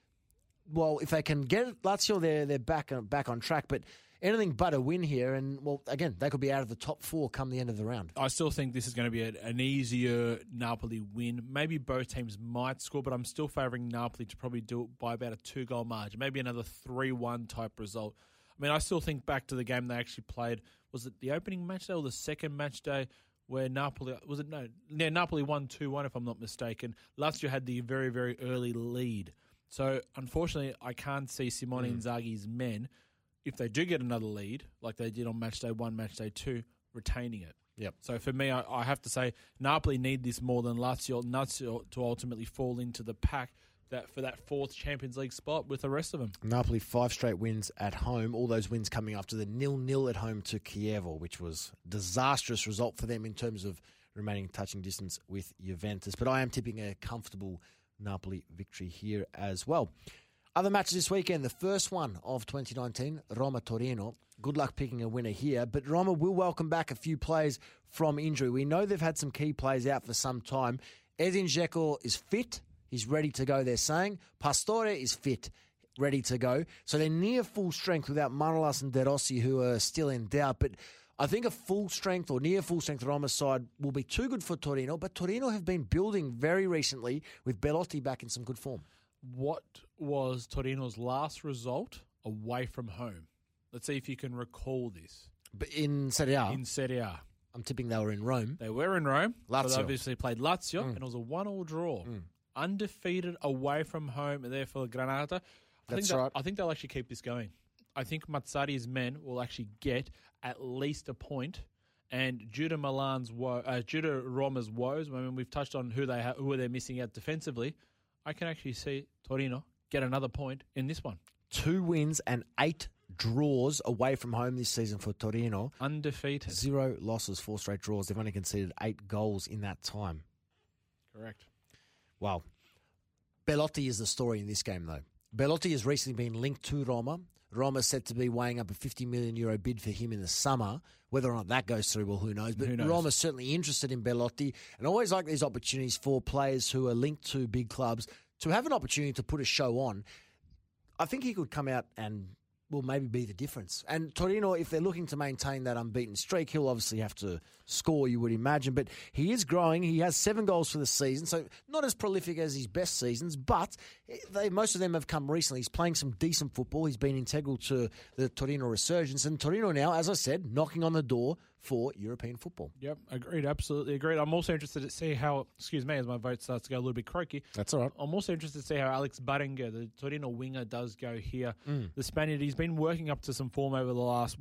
E: Well, if they can get Lazio, they're back on track. But anything but a win here, and well, again, they could be out of the top four come the end of the round.
D: I still think this is going to be an easier Napoli win. Maybe both teams might score, but I'm still favouring Napoli to probably do it by about a 2-goal margin, maybe another 3-1 type result. I mean, I still think back to the game they actually played. Was it the opening match day or the second match day where Napoli... Was it? No. Yeah, Napoli won 2-1, if I'm not mistaken. Lazio had the very, very early lead. So, unfortunately, I can't see Simone Inzaghi's men, if they do get another lead, like they did on match day 1, match day 2, retaining it.
E: Yep.
D: So, for me, I have to say Napoli need this more than Lazio to ultimately fall into the pack for that fourth Champions League spot with the rest of them.
E: Napoli 5 straight wins at home. All those wins coming after the 0-0 at home to Chievo, which was a disastrous result for them in terms of remaining touching distance with Juventus. But I am tipping a comfortable Napoli victory here as well. Other matches this weekend. The first one of 2019, Roma-Torino. Good luck picking a winner here. But Roma will welcome back a few players from injury. We know they've had some key players out for some time. Edin Dzeko is fit. He's ready to go, they're saying. Pastore is fit, ready to go. So they're near full strength without Manolas and De Rossi, who are still in doubt. But I think a full strength or near full strength Roma side will be too good for Torino. But Torino have been building very recently with Belotti back in some good form.
D: What was Torino's last result away from home? Let's see if you can recall this.
E: But in Serie A?
D: In Serie A.
E: I'm tipping they were in Rome.
D: They were in Rome.
E: Lazio.
D: They obviously played Lazio, and it was a 1-1 draw. Undefeated away from home there for Granata. I think they'll actually keep this going. I think Mazzari's men will actually get at least a point And due to Roma's woes, I mean, we've touched on who they're missing out defensively. I can actually see Torino get another point in this one.
E: 2 wins and 8 draws away from home this season for Torino.
D: Undefeated.
E: 0 losses, 4 straight draws. They've only conceded 8 goals in that time.
D: Correct.
E: Wow. Belotti is the story in this game, though. Belotti has recently been linked to Roma. Roma's said to be weighing up a €50 million bid for him in the summer. Whether or not that goes through, well, who knows? But Roma's certainly interested in Belotti. And I always like these opportunities for players who are linked to big clubs to have an opportunity to put a show on. I think he could come out and will maybe be the difference. And Torino, if they're looking to maintain that unbeaten streak, he'll obviously have to score, you would imagine. But he is growing. He has 7 goals for the season, so not as prolific as his best seasons, but most of them have come recently. He's playing some decent football. He's been integral to the Torino resurgence. And Torino now, as I said, knocking on the door for European football.
D: Yep, agreed, absolutely agreed. I'm also interested to see how, excuse me, as my vote starts to go a little bit croaky.
E: That's all right.
D: I'm also interested to see how Alex Berenguer, the Torino winger, does go here. The Spaniard, he's been working up to some form over the last,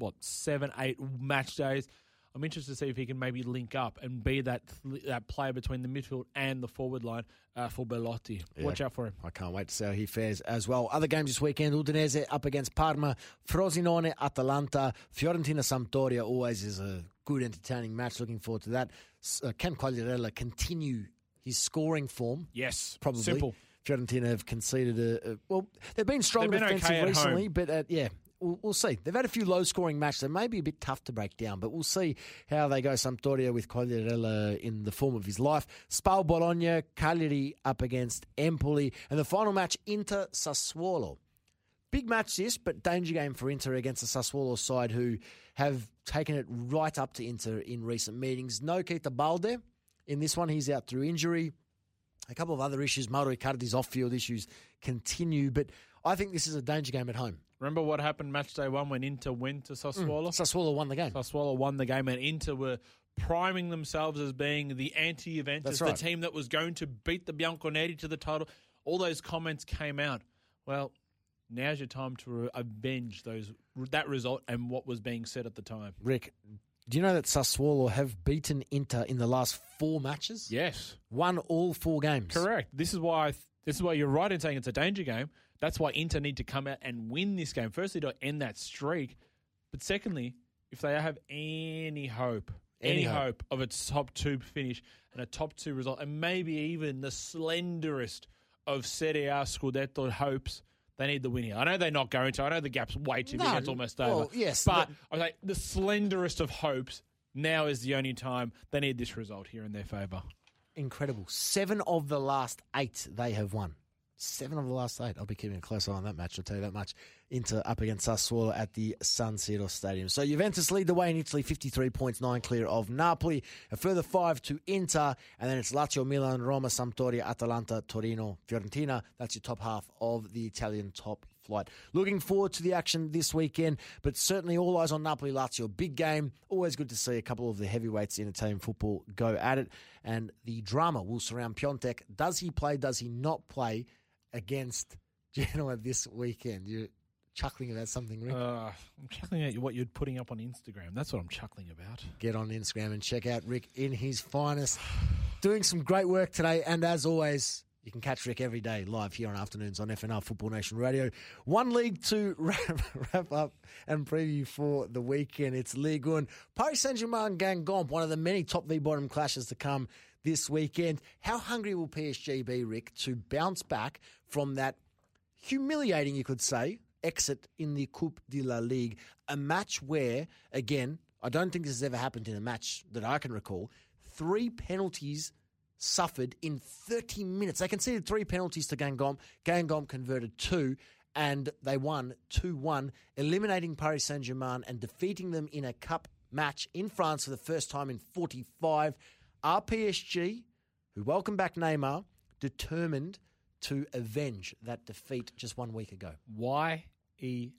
D: 7-8 match days. I'm interested to see if he can maybe link up and be that player between the midfield and the forward line for Belotti.
E: Yeah.
D: Watch out for him.
E: I can't wait to see how he fares as well. Other games this weekend, Udinese up against Parma, Frosinone, Atalanta, Fiorentina, Sampdoria. Always is a good, entertaining match. Looking forward to that. Can Quagliarella continue his scoring form?
D: Yes,
E: probably.
D: Simple.
E: Fiorentina have conceded they've been strong defensively
D: okay
E: recently, but We'll see. They've had a few low-scoring matches. They may be a bit tough to break down, but we'll see how they go. Sampdoria with Quagliarella in the form of his life. Spal Bologna, Cagliari up against Empoli. And the final match, Inter Sassuolo. Big match this, but danger game for Inter against the Sassuolo side who have taken it right up to Inter in recent meetings. No Keita Balde in this one. He's out through injury. A couple of other issues. Mauro Icardi's off-field issues continue, but I think this is a danger game at home.
D: Remember what happened match day 1 when Inter went to Sassuolo?
E: Sassuolo won the game.
D: Sassuolo won the game, and Inter were priming themselves as being the anti-Juventus,
E: right.
D: the team that was going to beat the Bianconeri to the title. All those comments came out. Well, now's your time to avenge that result and what was being said at the time.
E: Rick, do you know that Sassuolo have beaten Inter in the last 4 matches?
D: Yes.
E: Won all 4 games.
D: Correct. This is why you're right in saying it's a danger game. That's why Inter need to come out and win this game. Firstly, to end that streak. But secondly, if they have any hope of a top 2 finish and a top 2 result, and maybe even the slenderest of Serie A Scudetto hopes, they need the win here. I know they're not going to. I know the gap's way too big. It's almost over.
E: Well, yes.
D: But I was like, the slenderest of hopes, now is the only time they need this result here in their favour.
E: Incredible. 7 of the last 8 they have won. 7 of the last 8. I'll be keeping a close eye on that match, I'll tell you that much. Inter up against Sassuolo at the San Siro Stadium. So Juventus lead the way in Italy, 53 points, 9 clear of Napoli. A further 5 to Inter, and then it's Lazio, Milan, Roma, Sampdoria, Atalanta, Torino, Fiorentina. That's your top half of the Italian top flight. Looking forward to the action this weekend, but certainly all eyes on Napoli-Lazio. Big game. Always good to see a couple of the heavyweights in Italian football go at it. And the drama will surround Piontek. Does he play? Does he not play against Genoa this weekend? You're chuckling about something, Rick?
D: I'm chuckling at what you're putting up on Instagram. That's what I'm chuckling about.
E: Get on Instagram and check out Rick in his finest. Doing some great work today, and as always, you can catch Rick every day live here on Afternoons on FNR Football Nation Radio. One league to wrap up and preview for the weekend. It's Ligue 1. Paris Saint-Germain Guingamp, one of the many top v bottom clashes to come this weekend. How hungry will PSG be, Rick, to bounce back from that humiliating, you could say, exit in the Coupe de la Ligue? A match where, again, I don't think this has ever happened in a match that I can recall, 3 penalties suffered in 30 minutes. They conceded 3 penalties to Guingamp. Guingamp converted 2, and they won 2-1, eliminating Paris Saint-Germain and defeating them in a cup match in France for the first time in 45. Are PSG, who welcomed back Neymar, determined to avenge that defeat just 1 week ago?
D: YES.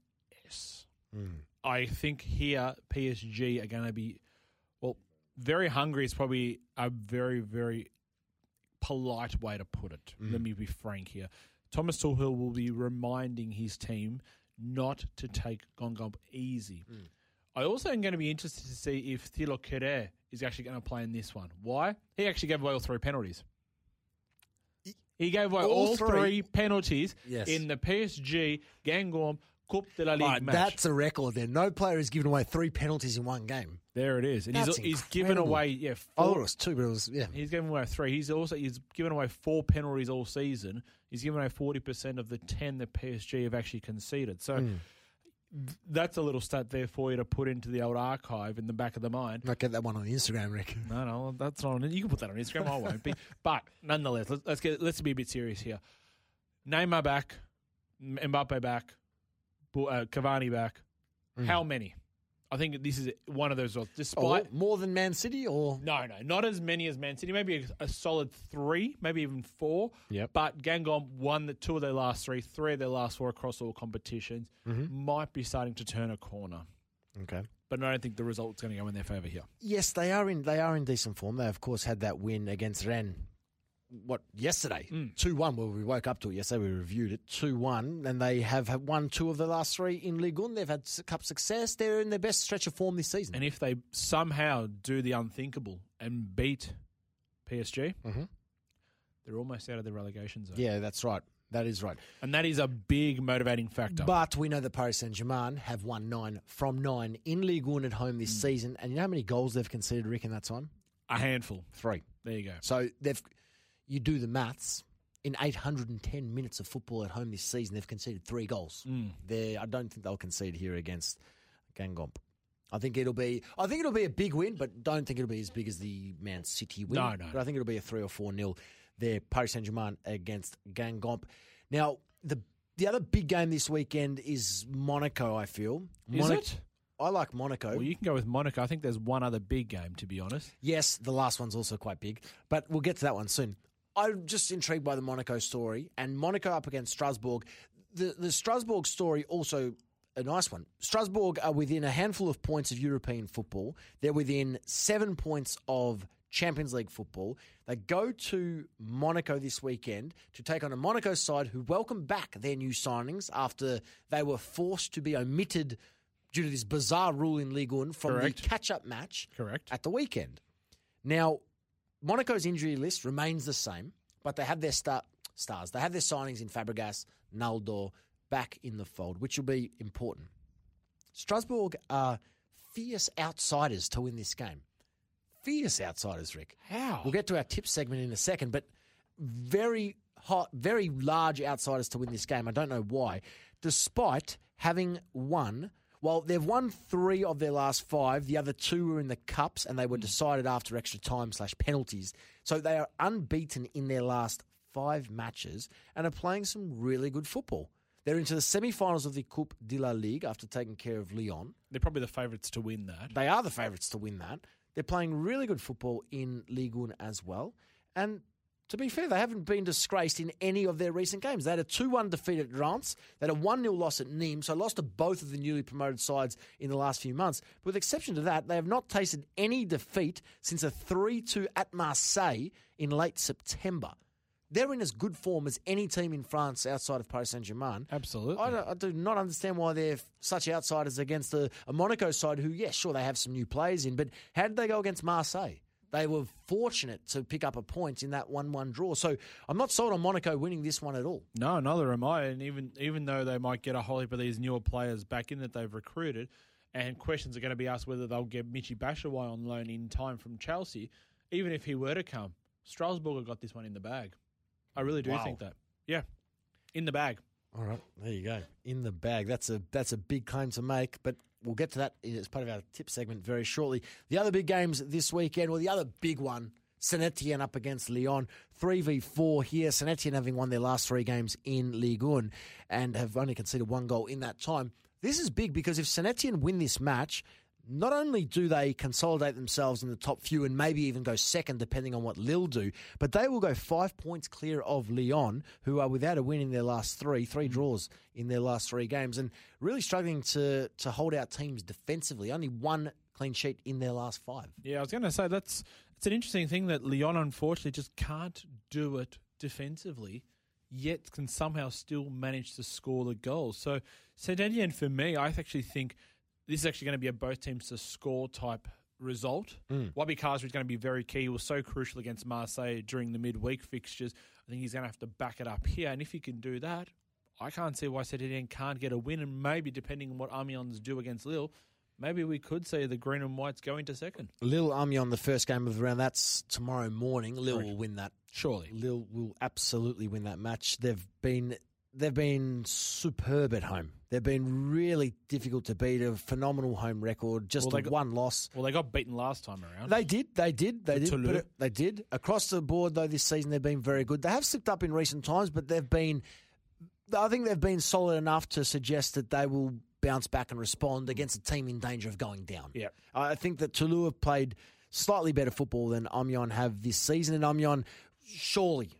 D: I think here PSG are going to be, very hungry is probably a very, very polite way to put it. Let me be frank here. Thomas Tuchel will be reminding his team not to take Guingamp easy. I also am going to be interested to see if Thilo Kehrer is actually going to play in this one. Why? He actually gave away all 3 penalties. He gave away all three penalties in the PSG Guingamp Coupe de la Ligue match.
E: That's a record there. No player has given away 3 penalties in one game.
D: There it is. And
E: That's
D: he's given away 4.
E: Oh, it was 2, but it was,
D: He's given away 3. He's given away 4 penalties all season. He's given away 40% of the 10 that PSG have actually conceded. So that's a little stat there for you to put into the old archive in the back of the mind.
E: Might get that one on Instagram, Rick.
D: No, that's not on. You can put that on Instagram. I won't be. But nonetheless, let's be a bit serious here. Neymar back, Mbappe back, Cavani back. How many? I think this is one of those results. Despite
E: more than Man City, or
D: no, not as many as Man City. Maybe a solid 3, maybe even 4.
E: Yep.
D: But Guingamp won 2 of their last 3, 3 of their last 4 across all competitions. Might be starting to turn a corner.
E: Okay.
D: But I don't think the result's going to go in their favour here.
E: Yes, they are in decent form. They of course had that win against Rennes. Yesterday? 2-1. Well, we woke up to it yesterday. We reviewed it. 2-1. And they have won 2 of the last 3 in Ligue 1. They've had cup success. They're in their best stretch of form this season.
D: And if they somehow do the unthinkable and beat PSG, they're almost out of the relegation zone.
E: Yeah, that's right. That is right.
D: And that is a big motivating factor.
E: But we know that Paris Saint-Germain have won 9 from 9 in Ligue 1 at home this season. And you know how many goals they've conceded, Rick, in that time?
D: A handful.
E: 3.
D: There you go.
E: So you do the maths. In 810 minutes of football at home this season, they've conceded 3 goals. I don't think they'll concede here against Guingamp. I think it'll be a big win, but don't think it'll be as big as the Man City win.
D: No.
E: But I think it'll be a 3 or 4-0 there, Paris Saint-Germain against Guingamp. Now, the other big game this weekend is Monaco, I feel.
D: Is it?
E: I like Monaco.
D: Well, you can go with Monaco. I think there's one other big game, to be honest.
E: Yes, the last one's also quite big, but we'll get to that one soon. I'm just intrigued by the Monaco story, and Monaco up against Strasbourg. The Strasbourg story also a nice one. Strasbourg are within a handful of points of European football. They're within 7 points of Champions League football. They go to Monaco this weekend to take on a Monaco side who welcome back their new signings after they were forced to be omitted due to this bizarre rule in Ligue 1 from the catch-up match at the weekend. Now, Monaco's injury list remains the same, but they have their stars. They have their signings in Fabregas, Naldo back in the fold, which will be important. Strasbourg are fierce outsiders to win this game. Fierce outsiders, Rick.
D: How?
E: We'll get to our tips segment in a second, but very hot, very large outsiders to win this game. I don't know why. Despite having won, well, they've won 3 of their last 5. The other 2 were in the cups, and they were decided after extra time / penalties. So they are unbeaten in their last 5 matches and are playing some really good football. They're into the semi-finals of the Coupe de la Ligue after taking care of Lyon.
D: They're probably the favourites to win that.
E: They are the favourites to win that. They're playing really good football in Ligue 1 as well. And to be fair, they haven't been disgraced in any of their recent games. They had a 2-1 defeat at Reims. They had a 1-0 loss at Nîmes, so lost to both of the newly promoted sides in the last few months. But with exception to that, they have not tasted any defeat since a 3-2 at Marseille in late September. They're in as good form as any team in France outside of Paris Saint-Germain.
D: Absolutely.
E: I do not understand why they're such outsiders against a Monaco side who, yeah, sure, they have some new players in, but how did they go against Marseille? They were fortunate to pick up a point in that 1-1 draw. So I'm not sold on Monaco winning this one at all.
D: No, neither am I. And even though they might get a whole heap of these newer players back in that they've recruited, and questions are going to be asked whether they'll get Michy Batshuayi on loan in time from Chelsea, even if he were to come, Strasbourg have got this one in the bag. I really do think that. Yeah, in the bag.
E: All right, there you go. In the bag. That's a big claim to make, but we'll get to that as part of our tip segment very shortly. The other big games this weekend, well, the other big one, Saint-Etienne up against Lyon, 3v4 here. Saint-Etienne having won their last 3 games in Ligue 1 and have only conceded 1 goal in that time. This is big because if Saint-Etienne win this match, not only do they consolidate themselves in the top few and maybe even go second depending on what Lille do, but they will go 5 points clear of Lyon, who are without a win in their last 3 draws in their last 3 games, and really struggling to hold out teams defensively. Only 1 clean sheet in their last 5.
D: Yeah, I was going to say it's an interesting thing that Lyon unfortunately just can't do it defensively, yet can somehow still manage to score the goals. So Saint-Etienne, for me, I actually think this is actually going to be a both teams to score type result. Wabi Kazri is going to be very key. He was so crucial against Marseille during the midweek fixtures. I think he's going to have to back it up here. And if he can do that, I can't see why Saint-Etienne can't get a win. And maybe, depending on what Amiens do against Lille, maybe we could see the green and whites go into second.
E: Lille Amiens, the first game of the round, that's tomorrow morning. Lille will win that.
D: Surely.
E: Lille will absolutely win that match. They've been superb at home. They've been really difficult to beat. A phenomenal home record. Just one loss.
D: Well, they got beaten last time around.
E: They did.
D: Toulouse.
E: They did. Across the board, though, this season they've been very good. They have slipped up in recent times, but I think they've been solid enough to suggest that they will bounce back and respond against a team in danger of going down.
D: Yeah.
E: I think that Toulouse have played slightly better football than Amiens have this season, and Amiens surely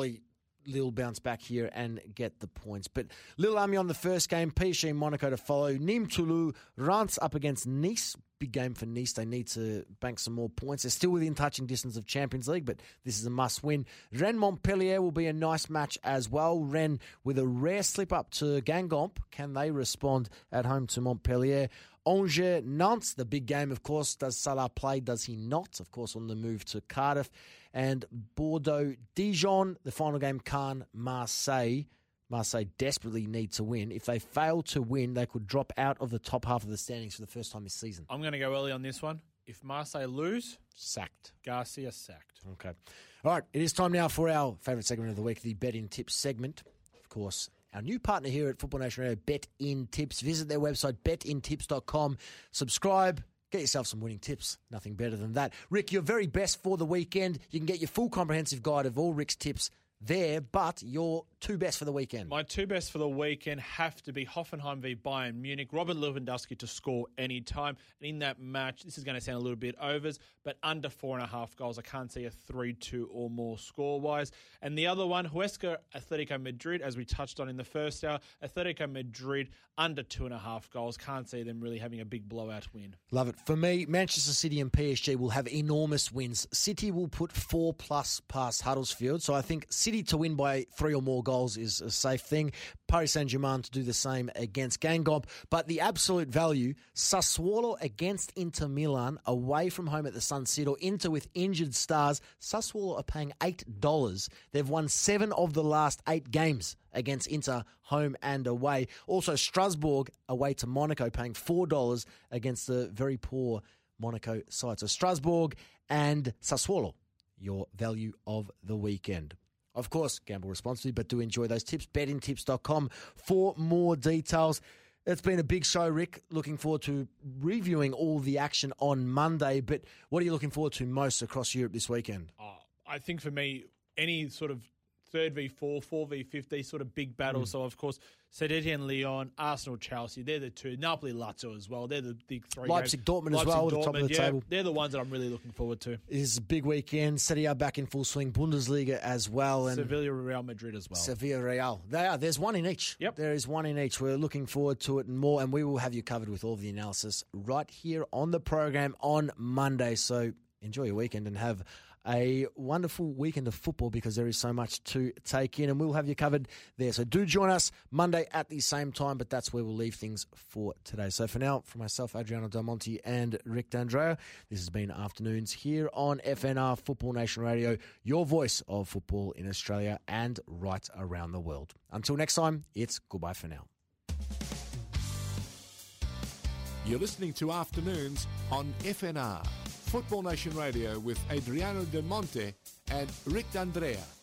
E: Lille bounce back here and get the points. But Lille Amiens, the first game, PSG Monaco to follow. Nîmes Toulouse, Reims up against Nice. Big game for Nice. They need to bank some more points. They're still within touching distance of Champions League, but this is a must-win. Rennes Montpellier will be a nice match as well. Rennes with a rare slip-up to Guingamp. Can they respond at home to Montpellier? Angers Nantes, the big game, of course. Does Salah play? Does he not? Of course, on the move to Cardiff. And Bordeaux Dijon, the final game, Caen Marseille. Marseille desperately need to win. If they fail to win, they could drop out of the top half of the standings for the first time this season.
D: I'm going to go early on this one. If Marseille lose,
E: sacked.
D: Garcia sacked.
E: Okay. All right, it is time now for our favourite segment of the week, the Bet In Tips segment. Of course, our new partner here at Football Nation Radio, Bet In Tips. Visit their website, betintips.com. Subscribe. Get yourself some winning tips. Nothing better than that. Rick, your very best for the weekend. You can get your full comprehensive guide of all Rick's tips there, but your two best for the weekend.
D: My two best for the weekend have to be Hoffenheim v Bayern Munich. Robert Lewandowski to score any time. And in that match, this is going to sound a little bit overs, but under 4.5 goals. I can't see a 3-2 or more score-wise. And the other one, Huesca Atletico Madrid, as we touched on in the first hour. Atletico Madrid under 2.5 goals. Can't see them really having a big blowout win.
E: Love it. For me, Manchester City and PSG will have enormous wins. City will put 4+ past Huddersfield, so I think City to win by 3 or more goals is a safe thing. Paris Saint-Germain to do the same against Guingamp. But the absolute value, Sassuolo against Inter Milan, away from home at the Sun Siro. Inter with injured stars. Sassuolo are paying $8. They've won 7 of the last 8 games against Inter, home and away. Also, Strasbourg away to Monaco, paying $4 against the very poor Monaco side. So Strasbourg and Sassuolo, your value of the weekend. Of course, gamble responsibly, but do enjoy those tips. betintips.com for more details. It's been a big show, Rick. Looking forward to reviewing all the action on Monday. But what are you looking forward to most across Europe this weekend?
D: I think for me, any sort of 3v4, 4v5, these sort of big battles. So, of course, Saint-Etienne, Lyon, Arsenal, Chelsea, they're the two. Napoli, Lazio as well. They're the big three.
E: Leipzig, Dortmund as well, at the top of the table.
D: They're the ones that I'm really looking forward to.
E: It is a big weekend. Serie A back in full swing. Bundesliga as well. And
D: Sevilla, Real Madrid as well.
E: Sevilla, Real. They are. There's one in each.
D: Yep.
E: There is one in each. We're looking forward to it and more, and we will have you covered with all of the analysis right here on the program on Monday. So enjoy your weekend and have a wonderful weekend of football, because there is so much to take in, and we'll have you covered there. So do join us Monday at the same time, but that's where we'll leave things for today. So for now, from myself, Adriano Del Monte, and Rick D'Andrea, this has been Afternoons here on FNR Football Nation Radio, your voice of football in Australia and right around the world. Until next time, it's goodbye for now.
B: You're listening to Afternoons on FNR, Football Nation Radio with Adriano Del Monte and Rick D'Andrea.